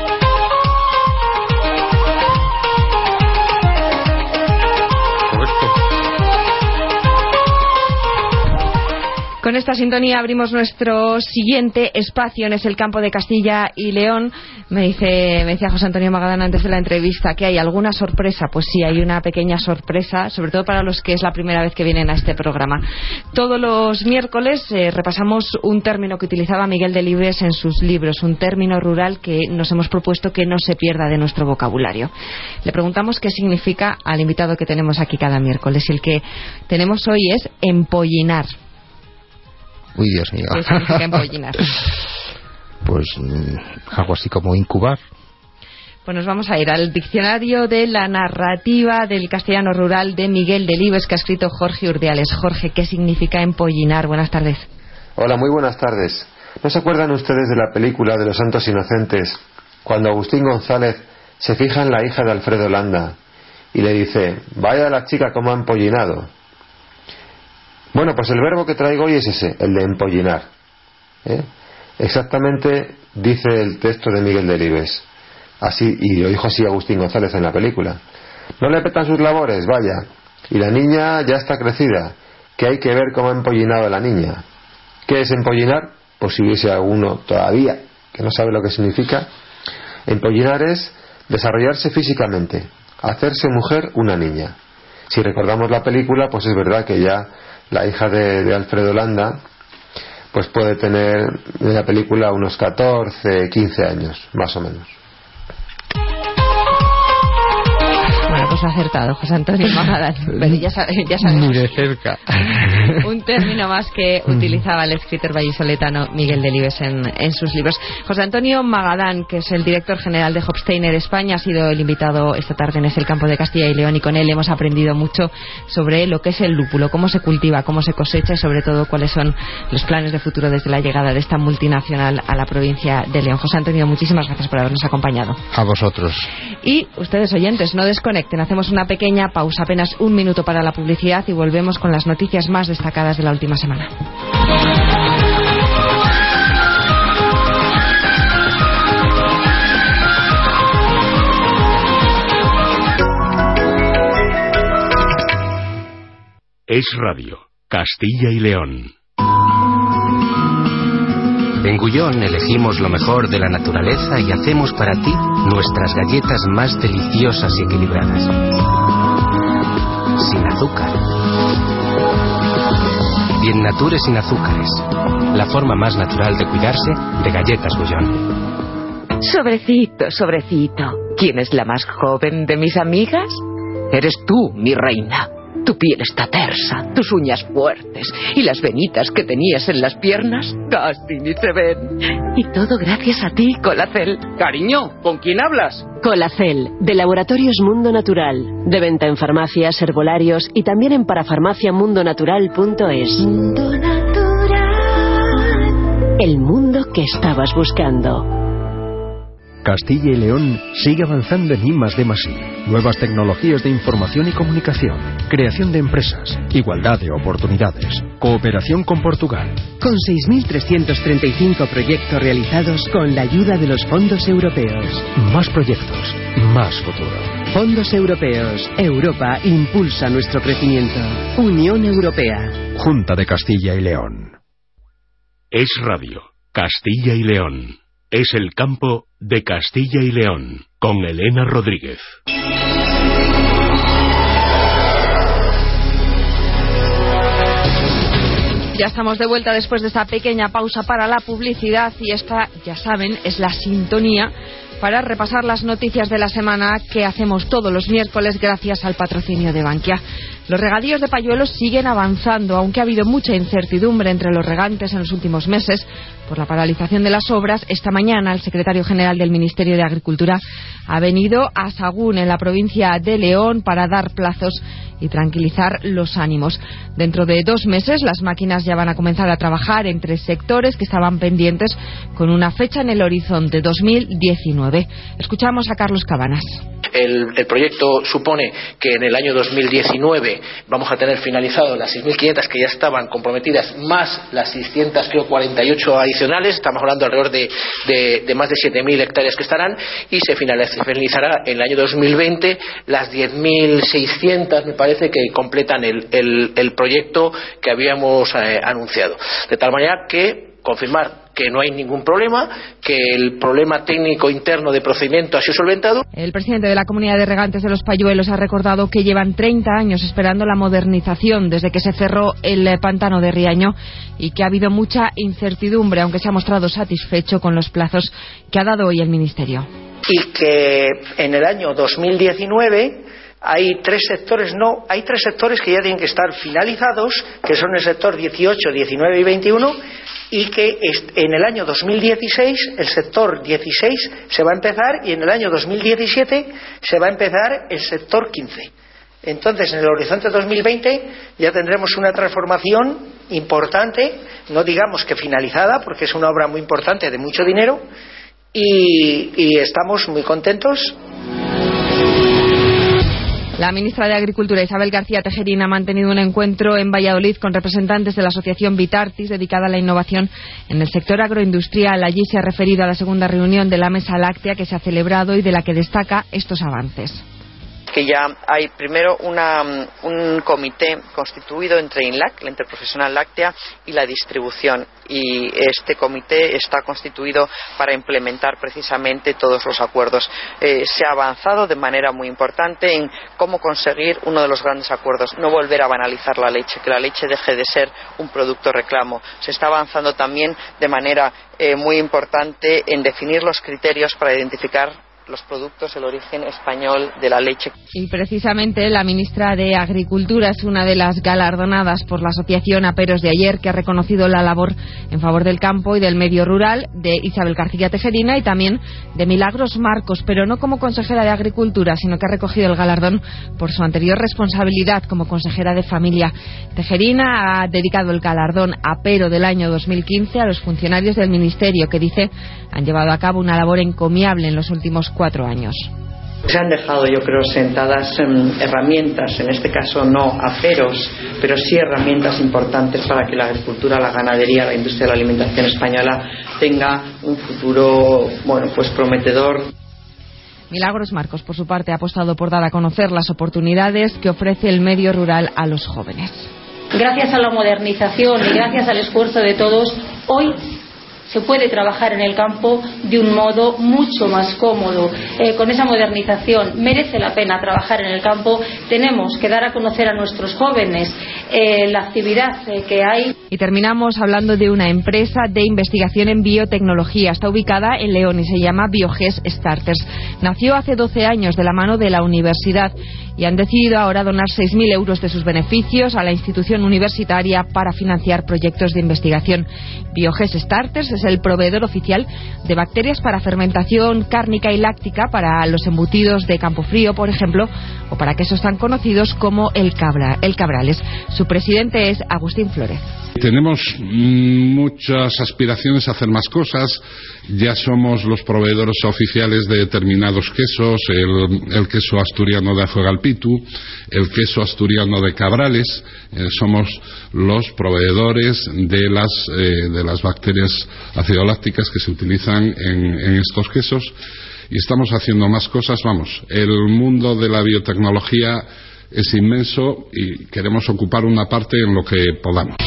Speaker 16: Con esta sintonía abrimos nuestro siguiente espacio, es el campo de Castilla y León. Me decía José Antonio Magadán antes de la entrevista que hay alguna sorpresa. Pues sí, hay una pequeña sorpresa, sobre todo para los que es la primera vez que vienen a este programa. Todos los miércoles repasamos un término que utilizaba Miguel Delibes en sus libros, un término rural que nos hemos propuesto que no se pierda de nuestro vocabulario. Le preguntamos qué significa al invitado que tenemos aquí cada miércoles, y el que tenemos hoy es empollinar.
Speaker 17: Uy, Dios mío.
Speaker 16: ¿Qué significa empollinar?
Speaker 17: Pues algo así como incubar.
Speaker 16: Pues nos vamos a ir al diccionario de la narrativa del castellano rural de Miguel Delibes, que ha escrito Jorge Urdiales. Jorge, ¿qué significa empollinar? Buenas tardes.
Speaker 18: Hola, muy buenas tardes. ¿No se acuerdan ustedes de la película de los Santos Inocentes, cuando Agustín González se fija en la hija de Alfredo Landa y le dice: vaya la chica como ha empollinado? Bueno, pues el verbo que traigo hoy es ese, el de empollinar. Exactamente dice el texto de Miguel Delibes. Así, y lo dijo así Agustín González en la película. No le petan sus labores, vaya. Y la niña ya está crecida, que hay que ver cómo ha empollinado a la niña. ¿Qué es empollinar? Pues si hubiese alguno todavía que no sabe lo que significa. Empollinar es desarrollarse físicamente, hacerse mujer una niña. Si recordamos la película, pues es verdad que ya la hija de Alfredo Landa pues puede tener en la película unos 14, 15 años, más o menos.
Speaker 16: Bueno, pues ha acertado José Antonio Magadán, pero ya sabemos.
Speaker 17: Ni de cerca.
Speaker 16: Un término más que utilizaba el escritor vallisoletano Miguel Delibes en sus libros. José Antonio Magadán, que es el director general de Hofsteiner España, ha sido el invitado esta tarde en el campo de Castilla y León, y con él hemos aprendido mucho sobre lo que es el lúpulo, cómo se cultiva, cómo se cosecha y sobre todo cuáles son los planes de futuro desde la llegada de esta multinacional a la provincia de León. José Antonio, muchísimas gracias por habernos acompañado.
Speaker 17: A vosotros.
Speaker 16: Y ustedes, oyentes, no desconecten, hacemos una pequeña pausa, apenas un minuto para la publicidad, y volvemos con las noticias más destacadas de la última semana.
Speaker 2: Es Radio, Castilla y León.
Speaker 13: En Gullón elegimos lo mejor de la naturaleza y hacemos para ti nuestras galletas más deliciosas y equilibradas. Sin azúcar. Bien Nature sin azúcares. La forma más natural de cuidarse de galletas Gullón.
Speaker 19: Sobrecito, sobrecito. ¿Quién es la más joven de mis amigas? Eres tú, mi reina. Tu piel está tersa, tus uñas fuertes y las venitas que tenías en las piernas casi ni se ven. Y todo gracias a ti, Colacel.
Speaker 20: Cariño, ¿con quién hablas?
Speaker 21: Colacel, de Laboratorios Mundo Natural. De venta en farmacias, herbolarios y también en parafarmaciamundonatural.es.
Speaker 22: Mundo Natural.
Speaker 21: El mundo que estabas buscando.
Speaker 3: Castilla y León sigue avanzando en I+D+I. Nuevas tecnologías de información y comunicación, creación de empresas, igualdad de oportunidades, cooperación con Portugal.
Speaker 22: Con 6.335 proyectos realizados con la ayuda de los fondos europeos.
Speaker 3: Más proyectos, más futuro.
Speaker 22: Fondos europeos. Europa impulsa nuestro crecimiento. Unión Europea.
Speaker 3: Junta de Castilla y León.
Speaker 2: Es Radio, Castilla y León. Es el campo de Castilla y León, con Elena Rodríguez.
Speaker 16: Ya estamos de vuelta después de esta pequeña pausa para la publicidad y esta, ya saben, es la sintonía para repasar las noticias de la semana que hacemos todos los miércoles gracias al patrocinio de Bankia. Los regadíos de Payuelos siguen avanzando, aunque ha habido mucha incertidumbre entre los regantes en los últimos meses por la paralización de las obras. Esta mañana el secretario general del Ministerio de Agricultura ha venido a Sahagún, en la provincia de León, para dar plazos y tranquilizar los ánimos. Dentro de 2 meses las máquinas ya van a comenzar a trabajar en 3 sectores que estaban pendientes, con una fecha en el horizonte 2019. Escuchamos a Carlos Cabanas.
Speaker 23: El proyecto supone que en el año 2019 vamos a tener finalizado las 6.500 que ya estaban comprometidas, más las 648 adicionales. Estamos hablando alrededor de más de 7.000 hectáreas que estarán, y se finalizará en el año 2020 las 10.600, me parece, que completan el proyecto que habíamos anunciado. De tal manera que confirmar que no hay ningún problema, que el problema técnico interno de procedimiento ha sido solventado.
Speaker 16: El presidente de la Comunidad de Regantes de los Payuelos ha recordado que llevan 30 años esperando la modernización desde que se cerró el pantano de Riaño y que ha habido mucha incertidumbre, aunque se ha mostrado satisfecho con los plazos que ha dado hoy el Ministerio.
Speaker 24: Y que en el año 2019 hay 3 sectores que ya tienen que estar finalizados, que son el sector 18, 19 y 21, y que en el año 2016 el sector 16 se va a empezar, y en el año 2017 se va a empezar el sector 15. Entonces, en el horizonte 2020 ya tendremos una transformación importante, no digamos que finalizada, porque es una obra muy importante de mucho dinero, y estamos muy contentos.
Speaker 16: La ministra de Agricultura, Isabel García Tejerín, ha mantenido un encuentro en Valladolid con representantes de la asociación Vitartis, dedicada a la innovación en el sector agroindustrial. Allí se ha referido a la segunda reunión de la Mesa Láctea que se ha celebrado y de la que destaca estos avances.
Speaker 25: Que ya hay primero un comité constituido entre INLAC, la Interprofesional Láctea, y la distribución, y este comité está constituido para implementar precisamente todos los acuerdos. Se ha avanzado de manera muy importante en cómo conseguir uno de los grandes acuerdos: no volver a banalizar la leche, que la leche deje de ser un producto reclamo. Se está avanzando también de manera muy importante en definir los criterios para identificar los productos, el origen español de la leche.
Speaker 16: Y precisamente la ministra de Agricultura es una de las galardonadas por la asociación Aperos de ayer, que ha reconocido la labor en favor del campo y del medio rural de Isabel García Tejerina y también de Milagros Marcos, pero no como consejera de Agricultura, sino que ha recogido el galardón por su anterior responsabilidad como consejera de Familia. Tejerina ha dedicado el galardón Apero del año 2015 a los funcionarios del Ministerio, que dice han llevado a cabo una labor encomiable en los últimos 4 años.
Speaker 5: Se han dejado, yo creo, sentadas herramientas, en este caso no aperos, pero sí herramientas importantes para que la agricultura, la ganadería, la industria de la alimentación española tenga un futuro, pues prometedor.
Speaker 16: Milagros Marcos, por su parte, ha apostado por dar a conocer las oportunidades que ofrece el medio rural a los jóvenes.
Speaker 26: Gracias a la modernización y gracias al esfuerzo de todos, hoy se puede trabajar en el campo de un modo mucho más cómodo. Con esa modernización merece la pena trabajar en el campo. Tenemos que dar a conocer a nuestros jóvenes la actividad que hay.
Speaker 16: Y terminamos hablando de una empresa de investigación en biotecnología. Está ubicada en León y se llama Bioges Starters. Nació hace 12 años de la mano de la universidad y han decidido ahora donar 6.000 euros de sus beneficios a la institución universitaria para financiar proyectos de investigación. Bioges Starters es el proveedor oficial de bacterias para fermentación cárnica y láctica para los embutidos de Campofrío, por ejemplo, o para quesos tan conocidos como el Cabrales. Su presidente es Agustín Flórez.
Speaker 4: Tenemos muchas aspiraciones a hacer más cosas. Ya somos los proveedores oficiales de determinados quesos, el queso asturiano de Azuegalpitu, el queso asturiano de Cabrales. Somos los proveedores de las bacterias acidolácticas que se utilizan en estos quesos. Y estamos haciendo más cosas. Vamos, el mundo de la biotecnología es inmenso y queremos ocupar una parte en lo que podamos.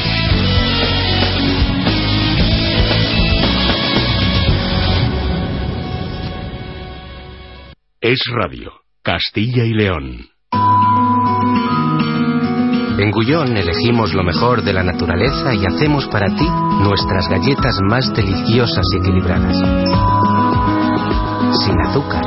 Speaker 2: Es Radio, Castilla y León.
Speaker 6: En Gullón elegimos lo mejor de la naturaleza y hacemos para ti nuestras galletas más deliciosas y equilibradas. Sin azúcar.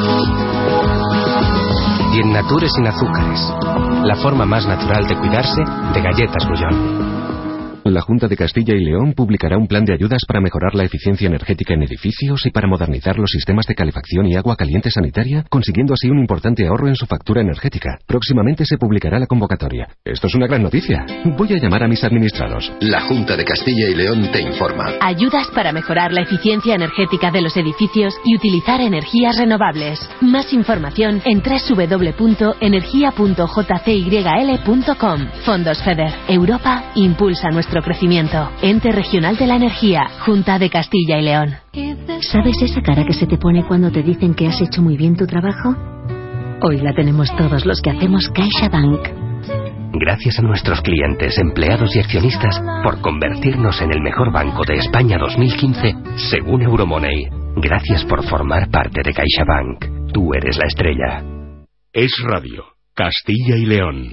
Speaker 6: Y en Nature sin azúcares. La forma más natural de cuidarse de galletas Gullón.
Speaker 7: La Junta de Castilla y León publicará un plan de ayudas para mejorar la eficiencia energética en edificios y para modernizar los sistemas de calefacción y agua caliente sanitaria, consiguiendo así un importante ahorro en su factura energética. Próximamente se publicará la convocatoria. Esto es una gran noticia. Voy a llamar a mis administrados.
Speaker 8: La Junta de Castilla y León te informa.
Speaker 21: Ayudas para mejorar la eficiencia energética de los edificios y utilizar energías renovables. Más información en www.energia.jcyl.com. Fondos FEDER. Europa impulsa nuestro crecimiento. Ente Regional de la Energía. Junta de Castilla y León.
Speaker 9: ¿Sabes esa cara que se te pone cuando te dicen que has hecho muy bien tu trabajo? Hoy la tenemos todos los que hacemos CaixaBank.
Speaker 13: Gracias a nuestros clientes, empleados y accionistas por convertirnos en el mejor banco de España 2015, según Euromoney. Gracias por formar parte de CaixaBank. Tú eres la estrella.
Speaker 2: Es Radio, Castilla y León.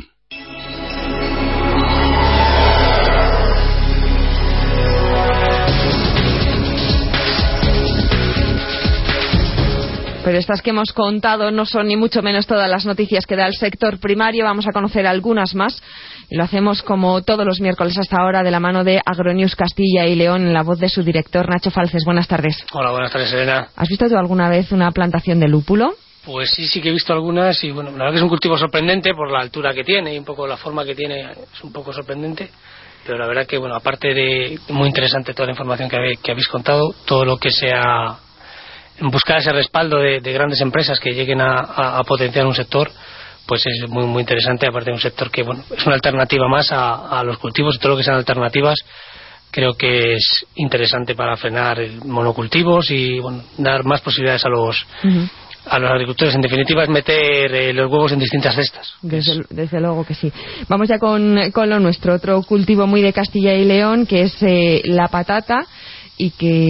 Speaker 16: Pero estas que hemos contado no son ni mucho menos todas las noticias que da el sector primario. Vamos a conocer algunas más. Y lo hacemos como todos los miércoles hasta ahora de la mano de Agronews Castilla y León en la voz de su director Nacho Falces. Buenas tardes.
Speaker 10: Hola, buenas tardes, Elena.
Speaker 16: ¿Has visto tú alguna vez una plantación de lúpulo?
Speaker 10: Pues sí que he visto algunas y bueno, la verdad que es un cultivo sorprendente por la altura que tiene y un poco la forma que tiene, es un poco sorprendente. Pero la verdad que, bueno, aparte de muy interesante toda la información que habéis contado, todo lo que sea buscar ese respaldo de grandes empresas que lleguen a potenciar un sector, pues es muy muy interesante, aparte de un sector que, bueno, es una alternativa más a los cultivos, y todo lo que sean alternativas creo que es interesante para frenar monocultivos y, bueno, dar más posibilidades a los agricultores. En definitiva es meter los huevos en distintas cestas.
Speaker 16: Desde luego que sí. Vamos ya con lo nuestro, otro cultivo muy de Castilla y León, que es la patata, y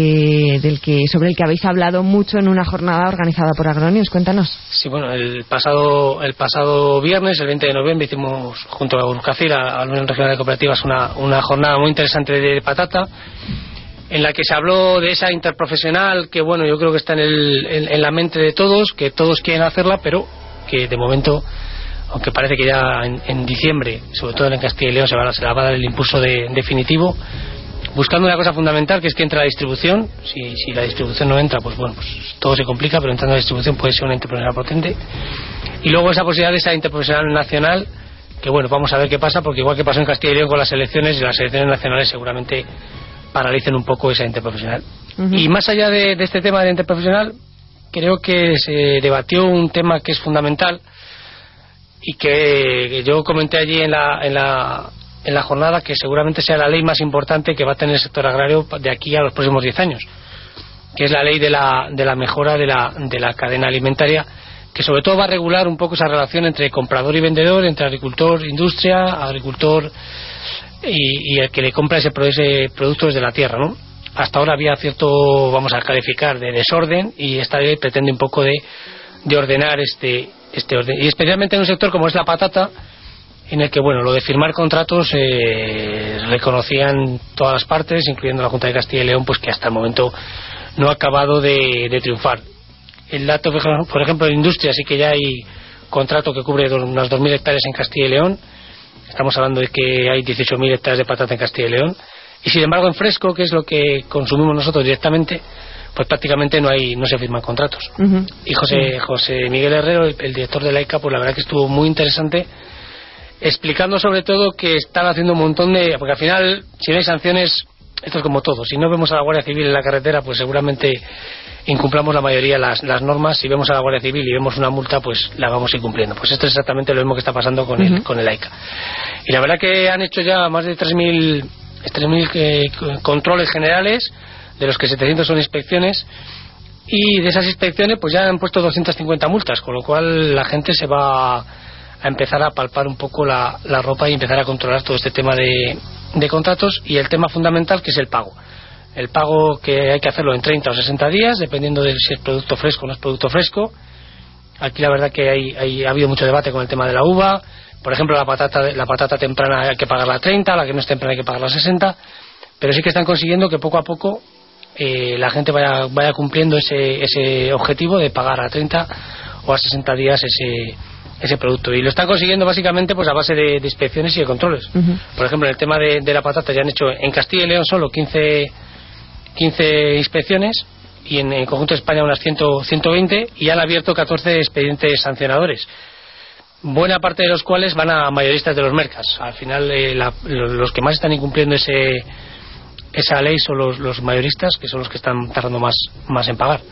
Speaker 16: sobre el que habéis hablado mucho en una jornada organizada por Agronews. Cuéntanos.
Speaker 10: Sí, bueno, el pasado viernes, el 20 de noviembre, hicimos junto a Urcacil, a la Unión Regional de Cooperativas, una jornada muy interesante de patata, en la que se habló de esa interprofesional que, bueno, yo creo que está en la mente de todos, que todos quieren hacerla, pero que de momento, aunque parece que ya en diciembre, sobre todo en Castilla y León, se la va a dar el impulso definitivo, buscando una cosa fundamental, que es que entre la distribución. Si la distribución no entra, pues bueno, pues todo se complica, pero entrando la distribución puede ser una interprofesional potente. Y luego esa posibilidad de esa interprofesional nacional, que bueno, vamos a ver qué pasa, porque igual que pasó en Castilla y León con las elecciones nacionales seguramente paralicen un poco esa interprofesional. Y más allá de este tema de interprofesional, creo que se debatió un tema que es fundamental y que yo comenté allí en la jornada, que seguramente sea la ley más importante que va a tener el sector agrario de aquí a los próximos 10 años, que es la ley de la mejora de la cadena alimentaria, que sobre todo va a regular un poco esa relación entre comprador y vendedor, entre agricultor, industria, agricultor y el que le compra ese producto desde la tierra, ¿no? Hasta ahora había cierto, vamos a calificar, de desorden, y esta ley pretende un poco de ordenar este orden, y especialmente en un sector como es la patata, en el que, bueno, lo de firmar contratos reconocían todas las partes, incluyendo la Junta de Castilla y León, pues que hasta el momento no ha acabado de triunfar. El dato, por ejemplo, en industria sí que ya hay contrato que cubre unas 2.000 hectáreas en Castilla y León. Estamos hablando de que hay 18.000 hectáreas de patata en Castilla y León. Y sin embargo en fresco, que es lo que consumimos nosotros directamente, pues prácticamente no se firman contratos. Y José Miguel Herrero, el director de la ICA, pues la verdad que estuvo muy interesante, explicando sobre todo que están haciendo un montón de... Porque al final, si no hay sanciones, esto es como todo. Si no vemos a la Guardia Civil en la carretera, pues seguramente incumplamos la mayoría las normas. Si vemos a la Guardia Civil y vemos una multa, pues la vamos incumpliendo. Pues esto es exactamente lo mismo que está pasando con el AICA. Y la verdad que han hecho ya más de 3.000 controles generales, de los que 700 son inspecciones, y de esas inspecciones pues ya han puesto 250 multas, con lo cual la gente se va a empezar a palpar un poco la ropa y empezar a controlar todo este tema de contratos, y el tema fundamental, que es el pago. El pago, que hay que hacerlo en 30 o 60 días, dependiendo de si es producto fresco o no es producto fresco. Aquí la verdad que ha habido mucho debate con el tema de la uva. Por ejemplo, la patata temprana hay que pagarla a 30, la que no es temprana hay que pagarla a 60, pero sí que están consiguiendo que poco a poco la gente vaya cumpliendo ese objetivo de pagar a 30 o a 60 días ese producto, y lo están consiguiendo básicamente pues a base de inspecciones y de controles. Por ejemplo, en el tema de la patata ya han hecho en Castilla y León solo 15 inspecciones, y en el conjunto de España unas 120, y han abierto 14 expedientes sancionadores, buena parte de los cuales van a mayoristas de los mercas. Al final los que más están incumpliendo esa ley son los mayoristas, que son los que están tardando más en pagar.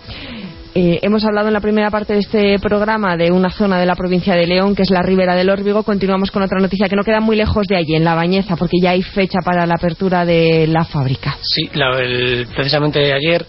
Speaker 16: Hemos hablado en la primera parte de este programa de una zona de la provincia de León, que es la Ribera del Órbigo. Continuamos con otra noticia que no queda muy lejos de allí, en La Bañeza, porque ya hay fecha para la apertura de la fábrica.
Speaker 10: Sí, precisamente ayer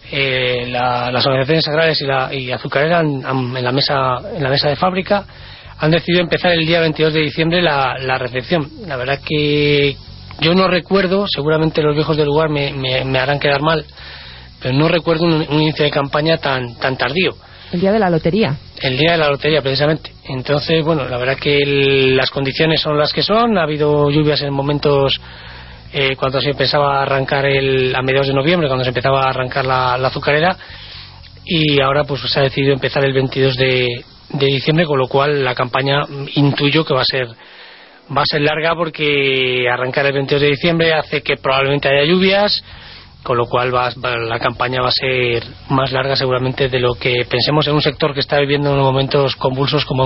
Speaker 10: las organizaciones agrarias y azucareras en la mesa de fábrica han decidido empezar el día 22 de diciembre la recepción. La verdad que yo no recuerdo, seguramente los viejos del lugar me harán quedar mal, pero no recuerdo un inicio de campaña tan tardío.
Speaker 16: El día de la lotería.
Speaker 10: El día de la lotería, precisamente. Entonces, bueno, la verdad que las condiciones son las que son. Ha habido lluvias en momentos cuando se empezaba a arrancar a mediados de noviembre, cuando se empezaba a arrancar la azucarera, y ahora pues se ha decidido empezar el 22 de diciembre, con lo cual la campaña intuyo que va a ser larga, porque arrancar el 22 de diciembre hace que probablemente haya lluvias, con lo cual la campaña va a ser más larga seguramente de lo que pensemos, en un sector que está viviendo unos momentos convulsos como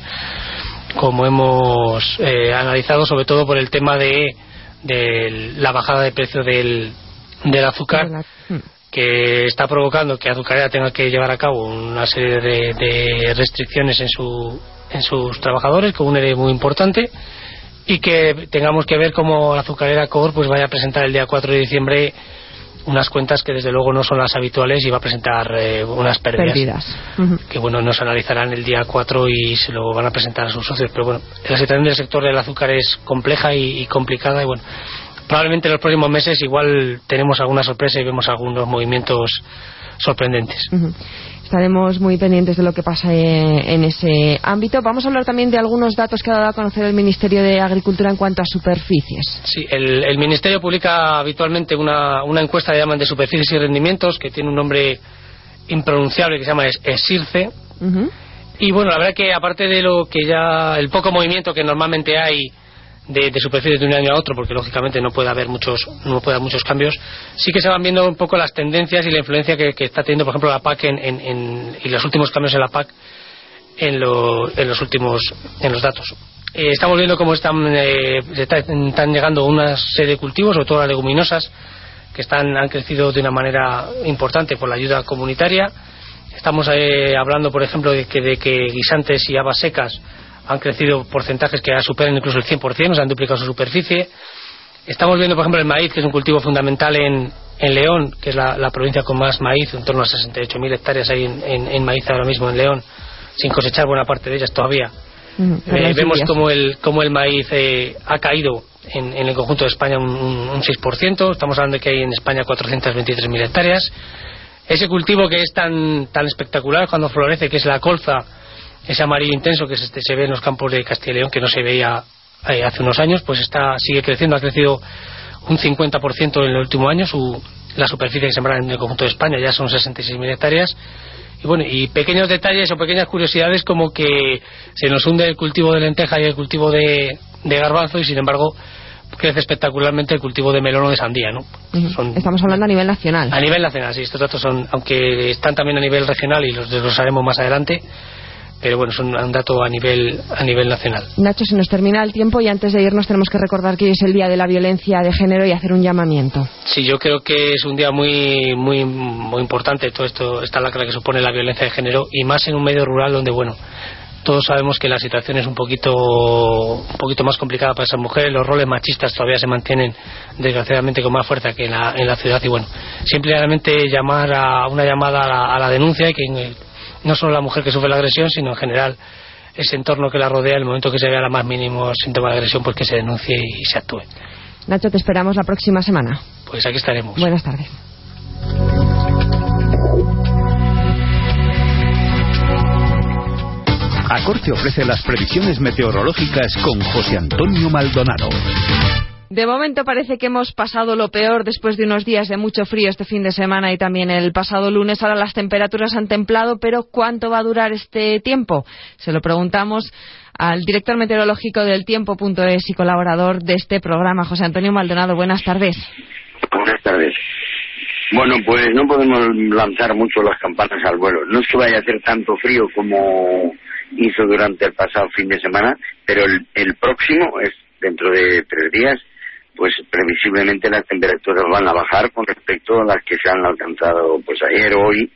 Speaker 10: hemos analizado, sobre todo por el tema de la bajada de precio del azúcar, que está provocando que Azucarera tenga que llevar a cabo una serie de restricciones en sus trabajadores, con un ERE muy importante, y que tengamos que ver cómo la Azucarera Cor pues vaya a presentar el día 4 de diciembre unas cuentas que desde luego no son las habituales, y va a presentar unas pérdidas. Que bueno, no se analizarán el día 4 y se lo van a presentar a sus socios. Pero bueno, la situación del sector del azúcar es compleja y complicada, y bueno, probablemente en los próximos meses igual tenemos alguna sorpresa y vemos algunos movimientos sorprendentes.
Speaker 16: Estaremos muy pendientes de lo que pasa en ese ámbito. Vamos a hablar también de algunos datos que ha dado a conocer el Ministerio de Agricultura en cuanto a superficies.
Speaker 10: Sí, el Ministerio publica habitualmente una encuesta que llaman de superficies y rendimientos, que tiene un nombre impronunciable que se llama ESIRCE. Y bueno, la verdad que aparte de lo que ya el poco movimiento que normalmente hay de superficies de un año a otro, porque lógicamente no puede haber muchos cambios, sí que se van viendo un poco las tendencias y la influencia que está teniendo, por ejemplo, la PAC y los últimos cambios en la PAC en los datos. Estamos viendo cómo están llegando una serie de cultivos, sobre todo las leguminosas, que han crecido de una manera importante por la ayuda comunitaria. Estamos hablando, por ejemplo, de que guisantes y habas secas han crecido porcentajes que superan incluso el 100%, o sea, han duplicado su superficie. Estamos viendo, por ejemplo, el maíz, que es un cultivo fundamental en León, que es la provincia con más maíz, en torno a 68.000 hectáreas hay en maíz ahora mismo en León, sin cosechar buena parte de ellas todavía. Vemos cómo el maíz ha caído en el conjunto de España un 6%. Estamos hablando de que hay en España 423.000 hectáreas. Ese cultivo que es tan espectacular cuando florece, que es la colza, ese amarillo intenso que se ve en los campos de Castilla y León, que no se veía hace unos años, pues sigue creciendo, ha crecido un 50% en el último año. La superficie que sembra en el conjunto de España ya son 66.000 hectáreas. Y bueno, y pequeños detalles o pequeñas curiosidades, como que se nos hunde el cultivo de lenteja y el cultivo de garbanzo, y sin embargo crece espectacularmente el cultivo de melón o de sandía, ¿no?
Speaker 16: Estamos hablando a nivel nacional.
Speaker 10: A nivel nacional, sí, estos datos son, aunque están también a nivel regional y los desglosaremos más adelante, pero bueno, son un dato a nivel nacional.
Speaker 16: Nacho, se nos termina el tiempo y antes de irnos tenemos que recordar que hoy es el Día de la Violencia de Género y hacer un llamamiento.
Speaker 10: Sí, yo creo que es un día muy importante todo esto, esta lacra que supone la violencia de género, y más en un medio rural donde, bueno, todos sabemos que la situación es un poquito más complicada para esas mujeres. Los roles machistas todavía se mantienen desgraciadamente con más fuerza que en la ciudad, y bueno, simplemente llamar a una llamada a la denuncia, y que no solo la mujer que sufre la agresión, sino en general ese entorno que la rodea, en el momento que se vea la más mínimo síntoma de agresión, pues que se denuncie y se actúe.
Speaker 16: Nacho, te esperamos la próxima semana.
Speaker 10: Pues aquí estaremos.
Speaker 16: Buenas tardes.
Speaker 1: Acor te ofrece las previsiones meteorológicas con José Antonio Maldonado.
Speaker 16: De momento parece que hemos pasado lo peor después de unos días de mucho frío este fin de semana y también el pasado lunes. Ahora las temperaturas han templado, pero ¿cuánto va a durar este tiempo? Se lo preguntamos al director meteorológico del Tiempo.es y colaborador de este programa, José Antonio Maldonado. Buenas tardes.
Speaker 11: Buenas tardes. Bueno, pues no podemos lanzar mucho las campanas al vuelo. No es que vaya a hacer tanto frío como hizo durante el pasado fin de semana, pero el próximo es dentro de 3 días. Pues previsiblemente las temperaturas van a bajar con respecto a las que se han alcanzado pues ayer, hoy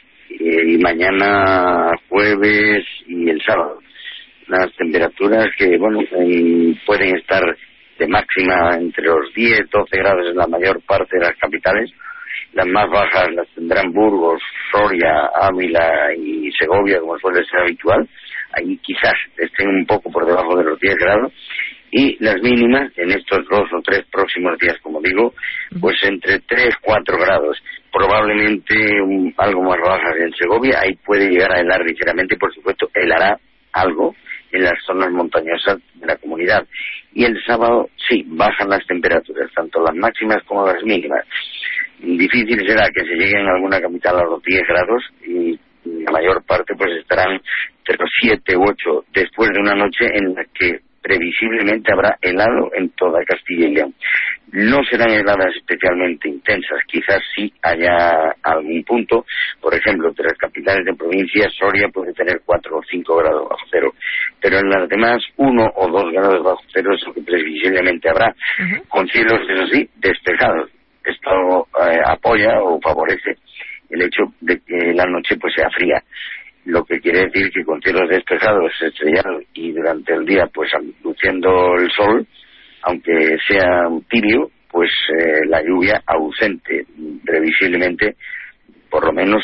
Speaker 11: y mañana, jueves y el sábado. Las temperaturas que, bueno, pueden estar de máxima entre los 10-12 grados en la mayor parte de las capitales. Las más bajas las tendrán Burgos, Soria, Ávila y Segovia, como suele ser habitual. Ahí quizás estén un poco por debajo de los 10 grados. Y las mínimas, en estos 2 o 3 próximos días, como digo, pues entre 3-4 grados. Probablemente algo más bajas en Segovia. Ahí puede llegar a helar ligeramente, por supuesto, helará algo en las zonas montañosas de la comunidad. Y el sábado, sí, bajan las temperaturas, tanto las máximas como las mínimas. Difícil será que se llegue en alguna capital a los 10 grados y la mayor parte pues estarán entre los 7 u 8 después de una noche en la que previsiblemente habrá helado en toda Castilla y León. No serán heladas especialmente intensas, quizás sí haya algún punto, por ejemplo, entre las capitales de provincia, Soria puede tener 4 o 5 grados bajo cero, pero en las demás 1 o 2 grados bajo cero es lo que previsiblemente habrá, con cielos, eso sí, despejados. Esto apoya o favorece el hecho de que la noche pues sea fría, lo que quiere decir que con cielos despejados, estrellados y durante el día pues luciendo el sol, aunque sea tibio, pues la lluvia ausente, previsiblemente, por lo menos,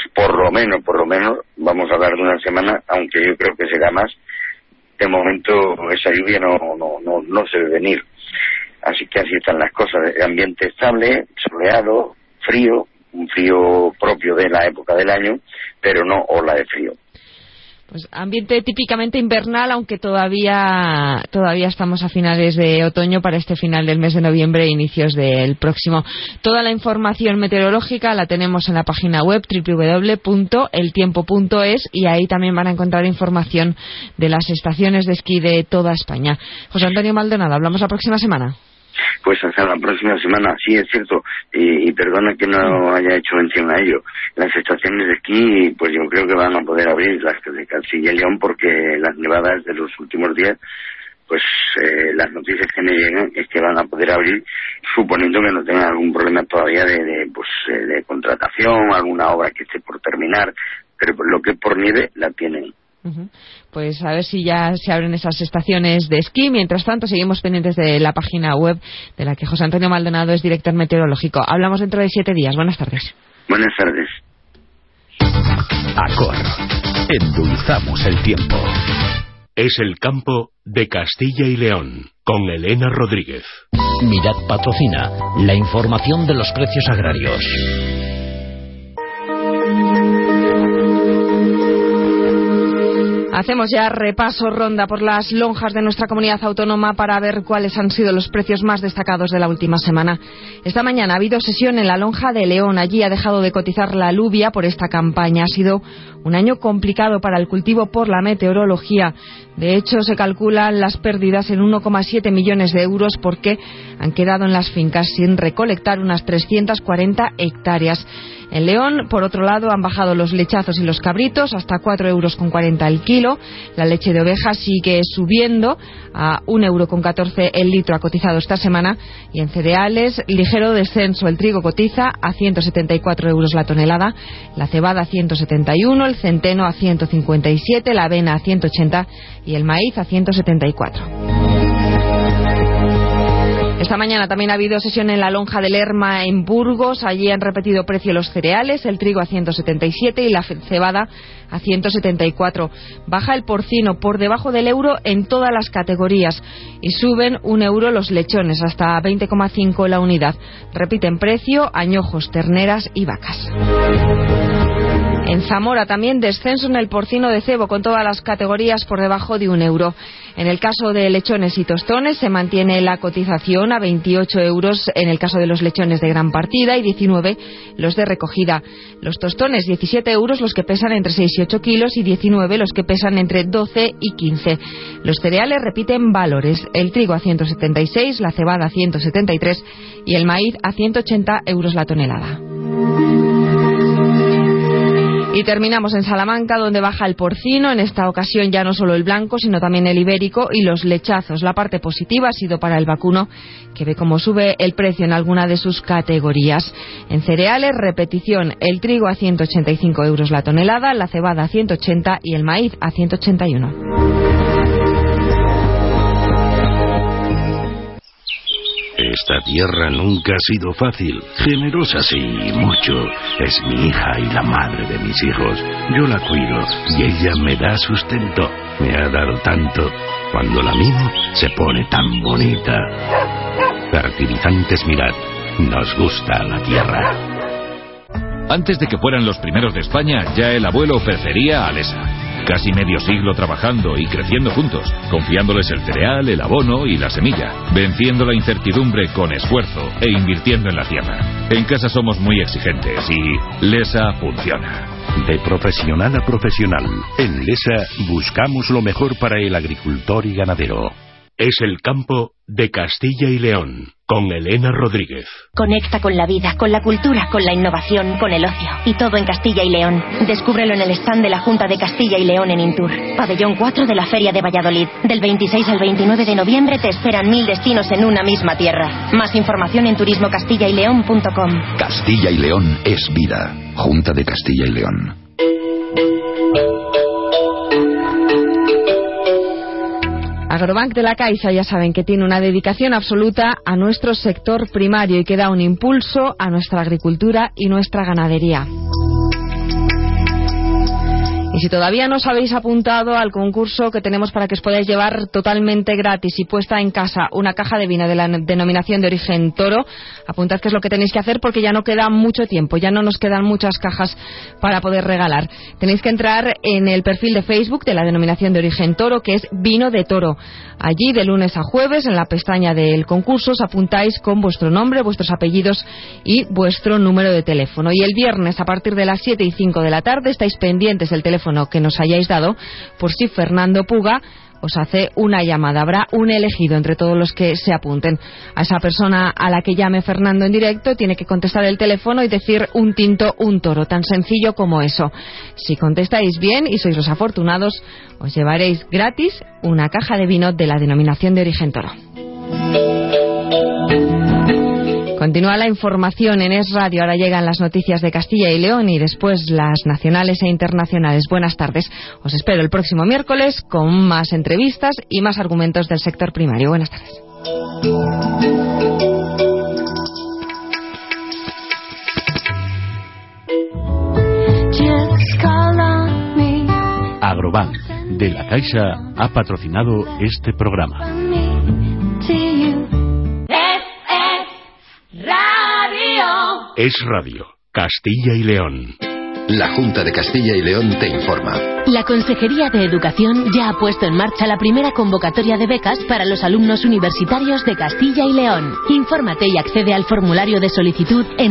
Speaker 11: vamos a hablar de una semana, aunque yo creo que será más. De momento esa lluvia no se ve venir. Así que así están las cosas. El ambiente estable, soleado, frío, un frío propio de la época del año, pero no ola de frío.
Speaker 16: Pues ambiente típicamente invernal, aunque todavía estamos a finales de otoño para este final del mes de noviembre e inicios del próximo. Toda la información meteorológica la tenemos en la página web www.eltiempo.es y ahí también van a encontrar información de las estaciones de esquí de toda España. José Antonio Maldonado, hablamos la próxima semana.
Speaker 11: Pues hasta la próxima semana. Sí, es cierto, y perdona que no haya hecho mención a ello. Las estaciones de esquí, pues yo creo que van a poder abrir, las de Castilla y León, porque las nevadas de los últimos días, pues las noticias que me llegan es que van a poder abrir, suponiendo que no tengan algún problema todavía de contratación, alguna obra que esté por terminar, pero lo que por nieve la tienen.
Speaker 16: Pues a ver si ya se abren esas estaciones de esquí. Mientras tanto, seguimos pendientes de la página web de la que José Antonio Maldonado es director meteorológico. Hablamos dentro de 7 días. Buenas tardes.
Speaker 11: Buenas tardes.
Speaker 1: Acor. Endulzamos el tiempo.
Speaker 2: Es el campo de Castilla y León, con Elena Rodríguez.
Speaker 12: Mirad patrocina la información de los precios agrarios.
Speaker 16: Hacemos ya repaso, ronda por las lonjas de nuestra comunidad autónoma para ver cuáles han sido los precios más destacados de la última semana. Esta mañana ha habido sesión en la lonja de León. Allí ha dejado de cotizar la alubia por esta campaña. Ha sido un año complicado para el cultivo por la meteorología, De hecho, se calculan las pérdidas en 1,7 millones de euros porque han quedado en las fincas sin recolectar unas 340 hectáreas. En León, por otro lado, han bajado los lechazos y los cabritos hasta 4,40 euros el kilo. La leche de oveja sigue subiendo a 1,14 € el litro, ha cotizado esta semana. Y en cereales, ligero descenso. El trigo cotiza a 174 euros la tonelada, la cebada a 171, el centeno a 157, la avena a 180 y el maíz a 174. Esta mañana también ha habido sesión en la lonja de Lerma en Burgos. Allí han repetido precio los cereales, el trigo a 177 y la cebada a 174. Baja el porcino por debajo del euro en todas las categorías y suben 1 euro los lechones, hasta 20,5 la unidad. Repiten precio añojos, terneras y vacas. En Zamora también descenso en el porcino de cebo, con todas las categorías por debajo de 1 euro. En el caso de lechones y tostones se mantiene la cotización a 28 euros en el caso de los lechones de gran partida y 19 los de recogida. Los tostones 17 euros los que pesan entre 6 y 8 kilos y 19 los que pesan entre 12 y 15. Los cereales repiten valores. El trigo a 176, la cebada a 173 y el maíz a 180 euros la tonelada. Y terminamos en Salamanca, donde baja el porcino, en esta ocasión ya no solo el blanco, sino también el ibérico y los lechazos. La parte positiva ha sido para el vacuno, que ve cómo sube el precio en alguna de sus categorías. En cereales, repetición, el trigo a 185 euros la tonelada, la cebada a 180 y el maíz a 181.
Speaker 14: Esta tierra nunca ha sido fácil. Generosa sí, mucho. Es mi hija y la madre de mis hijos. Yo la cuido y ella me da sustento. Me ha dado tanto. Cuando la mimo, se pone tan bonita. Fertilizantes Mirad. Nos gusta la tierra.
Speaker 15: Antes de que fueran los primeros de España, ya el abuelo prefería a Lesa. Casi medio siglo trabajando y creciendo juntos, confiándoles el cereal, el abono y la semilla, venciendo la incertidumbre con esfuerzo e invirtiendo en la tierra. En casa somos muy exigentes y Lesa funciona.
Speaker 14: De profesional a profesional, en Lesa buscamos lo mejor para el agricultor y ganadero.
Speaker 2: Es el campo de Castilla y León, con Elena Rodríguez.
Speaker 17: Conecta con la vida, con la cultura, con la innovación, con el ocio. Y todo en Castilla y León. Descúbrelo en el stand de la Junta de Castilla y León en Intur. Pabellón 4 de la Feria de Valladolid. Del 26 al 29 de noviembre te esperan 1000 destinos en una misma tierra. Más información en turismocastillaileón.com.
Speaker 8: Castilla y León es vida. Junta de Castilla y León.
Speaker 16: Agrobank de la Caixa, ya saben que tiene una dedicación absoluta a nuestro sector primario y que da un impulso a nuestra agricultura y nuestra ganadería. Y si todavía no os habéis apuntado al concurso que tenemos para que os podáis llevar totalmente gratis y puesta en casa una caja de vino de la denominación de origen Toro, apuntad qué es lo que tenéis que hacer porque ya no queda mucho tiempo, ya no nos quedan muchas cajas para poder regalar. Tenéis que entrar en el perfil de Facebook de la denominación de origen Toro, que es Vino de Toro. Allí, de lunes a jueves, en la pestaña del concurso, os apuntáis con vuestro nombre, vuestros apellidos y vuestro número de teléfono. Y el viernes, a partir de las 7:05 de la tarde, estáis pendientes del teléfono que nos hayáis dado, por si Fernando Puga os hace una llamada. Habrá un elegido entre todos los que se apunten. A esa persona a la que llame Fernando en directo tiene que contestar el teléfono y decir un tinto, un toro, tan sencillo como eso. Si contestáis bien y sois los afortunados, os llevaréis gratis una caja de vino de la denominación de origen Toro. Continúa la información en Es Radio. Ahora llegan las noticias de Castilla y León y después las nacionales e internacionales. Buenas tardes. Os espero el próximo miércoles con más entrevistas y más argumentos del sector primario. Buenas tardes.
Speaker 1: Agrobank de la Caixa ha patrocinado este programa.
Speaker 2: Es Radio, Castilla y León.
Speaker 8: La Junta de Castilla y León te informa.
Speaker 21: La Consejería de Educación ya ha puesto en marcha la primera convocatoria de becas para los alumnos universitarios de Castilla y León. Infórmate y accede al formulario de solicitud en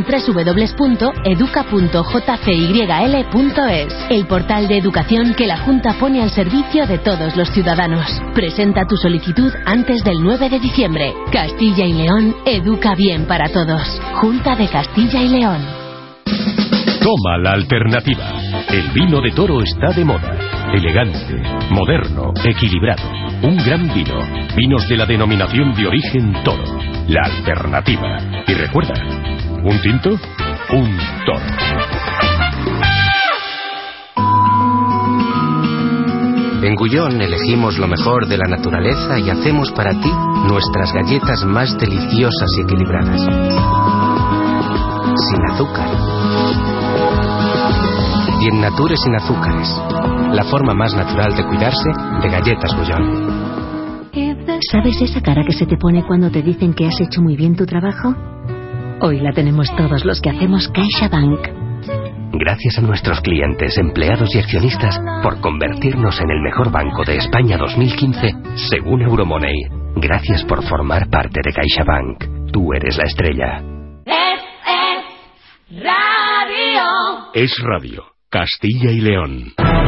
Speaker 21: www.educa.jcyl.es, el portal de educación que la Junta pone al servicio de todos los ciudadanos. Presenta tu solicitud antes del 9 de diciembre. Castilla y León educa bien para todos. Junta de Castilla y León.
Speaker 2: Toma la alternativa. El vino de Toro está de moda. Elegante, moderno, equilibrado. Un gran vino. Vinos de la denominación de origen Toro. La alternativa. Y recuerda, un tinto, un toro.
Speaker 6: En Gullón elegimos lo mejor de la naturaleza y hacemos para ti nuestras galletas más deliciosas y equilibradas. Sin azúcar. Y en Nature sin azúcares. La forma más natural de cuidarse de galletas Gullón.
Speaker 9: ¿Sabes esa cara que se te pone cuando te dicen que has hecho muy bien tu trabajo? Hoy la tenemos todos los que hacemos CaixaBank.
Speaker 13: Gracias a nuestros clientes, empleados y accionistas por convertirnos en el mejor banco de España 2015, según Euromoney. Gracias por formar parte de CaixaBank. Tú eres la estrella.
Speaker 2: Es Radio. Castilla y León.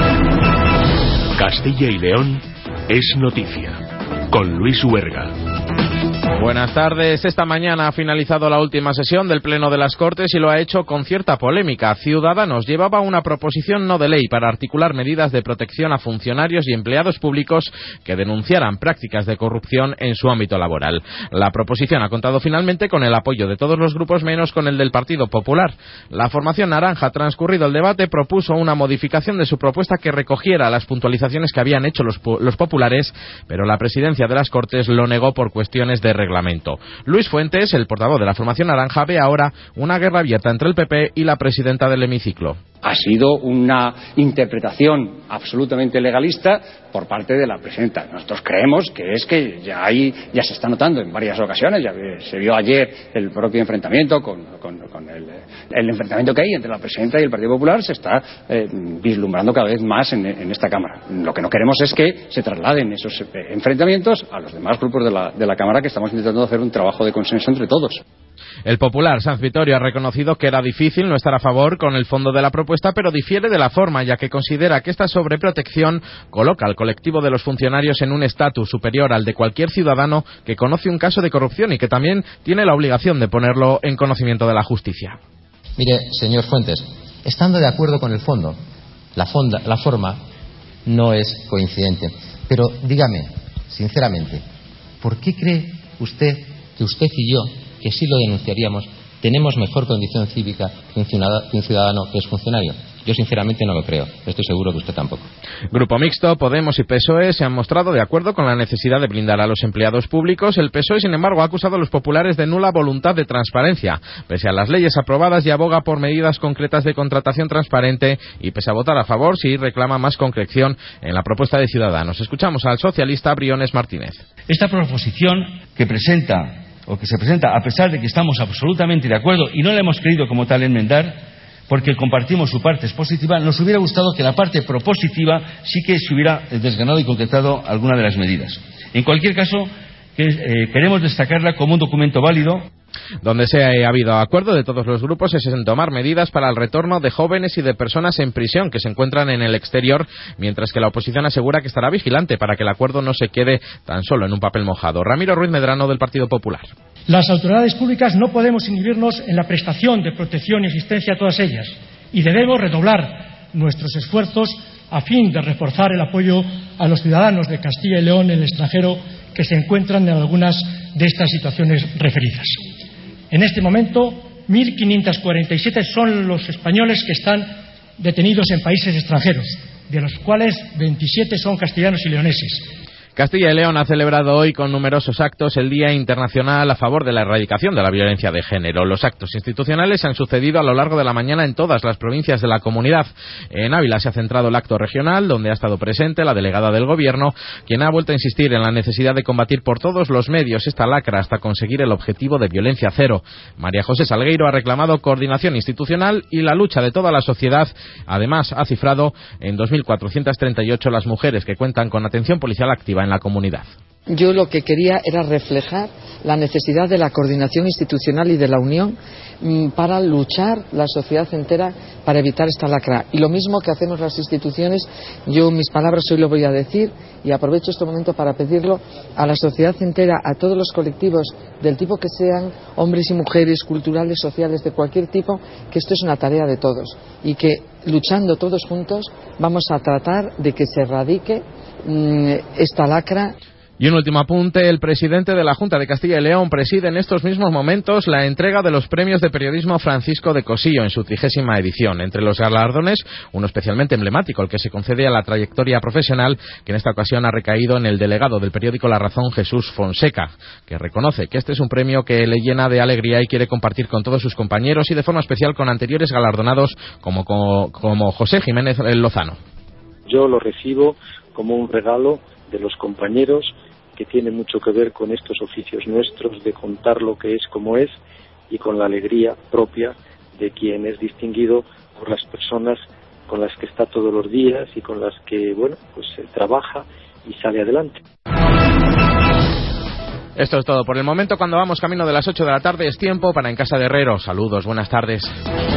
Speaker 2: Castilla y León es noticia. Con Luis Huerga.
Speaker 3: Buenas tardes. Esta mañana ha finalizado la última sesión del Pleno de las Cortes y lo ha hecho con cierta polémica. Ciudadanos llevaba una proposición no de ley para articular medidas de protección a funcionarios y empleados públicos que denunciaran prácticas de corrupción en su ámbito laboral. La proposición ha contado finalmente con el apoyo de todos los grupos menos con el del Partido Popular. La formación naranja, transcurrido el debate, propuso una modificación de su propuesta que recogiera las puntualizaciones que habían hecho los populares, pero la presidencia de las Cortes lo negó por cuestiones de reglamento. Luis Fuentes, el portavoz de la formación naranja, ve ahora una guerra abierta entre el PP y la presidenta del hemiciclo.
Speaker 18: Ha sido una interpretación absolutamente legalista por parte de la presidenta. Nosotros creemos que ya se está notando en varias ocasiones. Ya se vio ayer el propio enfrentamiento con el enfrentamiento que hay entre la presidenta y el Partido Popular. Se está vislumbrando cada vez más en esta Cámara. Lo que no queremos es que se trasladen esos enfrentamientos a los demás grupos de la Cámara, que estamos intentando hacer un trabajo de consenso entre todos.
Speaker 3: El popular Sanz Vitorio ha reconocido que era difícil no estar a favor con el fondo de la propuesta, pero difiere de la forma, ya que considera que esta sobreprotección coloca al colectivo de los funcionarios en un estatus superior al de cualquier ciudadano que conoce un caso de corrupción y que también tiene la obligación de ponerlo en conocimiento de la justicia.
Speaker 19: Mire, señor Fuentes, estando de acuerdo con el fondo, la forma no es coincidente. Pero dígame, sinceramente, ¿por qué cree usted que usted y yo, que sí lo denunciaríamos, tenemos mejor condición cívica que un ciudadano que es funcionario? Yo sinceramente no lo creo. Estoy seguro que usted tampoco.
Speaker 3: Grupo Mixto, Podemos y PSOE se han mostrado de acuerdo con la necesidad de blindar a los empleados públicos. El PSOE, sin embargo, ha acusado a los populares de nula voluntad de transparencia. Pese a las leyes aprobadas, y aboga por medidas concretas de contratación transparente, y pese a votar a favor, sí reclama más concreción en la propuesta de Ciudadanos. Escuchamos al socialista Briones Martínez.
Speaker 20: Esta proposición que se presenta, a pesar de que estamos absolutamente de acuerdo y no la hemos querido como tal enmendar, porque compartimos su parte expositiva, nos hubiera gustado que la parte propositiva sí que se hubiera desgranado y concretado alguna de las medidas. En cualquier caso, queremos destacarla como un documento válido.
Speaker 3: Donde se ha habido acuerdo de todos los grupos es en tomar medidas para el retorno de jóvenes y de personas en prisión que se encuentran en el exterior, mientras que la oposición asegura que estará vigilante para que el acuerdo no se quede tan solo en un papel mojado. Ramiro Ruiz Medrano, del Partido Popular.
Speaker 22: Las autoridades públicas no podemos inhibirnos en la prestación de protección y asistencia a todas ellas, y debemos redoblar nuestros esfuerzos a fin de reforzar el apoyo a los ciudadanos de Castilla y León en el extranjero que se encuentran en algunas de estas situaciones referidas. En este momento, 1.547 son los españoles que están detenidos en países extranjeros, de los cuales 27 son castellanos y leoneses.
Speaker 3: Castilla y León ha celebrado hoy con numerosos actos el Día Internacional a favor de la erradicación de la violencia de género. Los actos institucionales se han sucedido a lo largo de la mañana en todas las provincias de la comunidad. En Ávila se ha centrado el acto regional, donde ha estado presente la delegada del Gobierno, quien ha vuelto a insistir en la necesidad de combatir por todos los medios esta lacra hasta conseguir el objetivo de violencia cero. María José Salgueiro ha reclamado coordinación institucional y la lucha de toda la sociedad. Además, ha cifrado en 2.438 las mujeres que cuentan con atención policial activa en la comunidad.
Speaker 4: Yo lo que quería era reflejar la necesidad de la coordinación institucional y de la unión para luchar la sociedad entera para evitar esta lacra. Y lo mismo que hacemos las instituciones, yo mis palabras hoy lo voy a decir y aprovecho este momento para pedirlo a la sociedad entera, a todos los colectivos del tipo que sean, hombres y mujeres, culturales, sociales, de cualquier tipo, que esto es una tarea de todos y que luchando todos juntos vamos a tratar de que se erradique esta lacra.
Speaker 3: Y un último apunte, el presidente de la Junta de Castilla y León preside en estos mismos momentos la entrega de los premios de periodismo Francisco de Cosillo en su 30ª edición. Entre los galardones, uno especialmente emblemático, el que se concede a la trayectoria profesional, que en esta ocasión ha recaído en el delegado del periódico La Razón, Jesús Fonseca, que reconoce que este es un premio que le llena de alegría y quiere compartir con todos sus compañeros y de forma especial con anteriores galardonados como José Jiménez Lozano.
Speaker 5: Yo lo recibo como un regalo de los compañeros que tiene mucho que ver con estos oficios nuestros de contar lo que es como es y con la alegría propia de quien es distinguido por las personas con las que está todos los días y con las que, bueno, pues trabaja y sale adelante.
Speaker 3: Esto es todo por el momento. Cuando vamos camino de las 8 de la tarde es tiempo para En Casa de Herrero. Saludos, buenas tardes.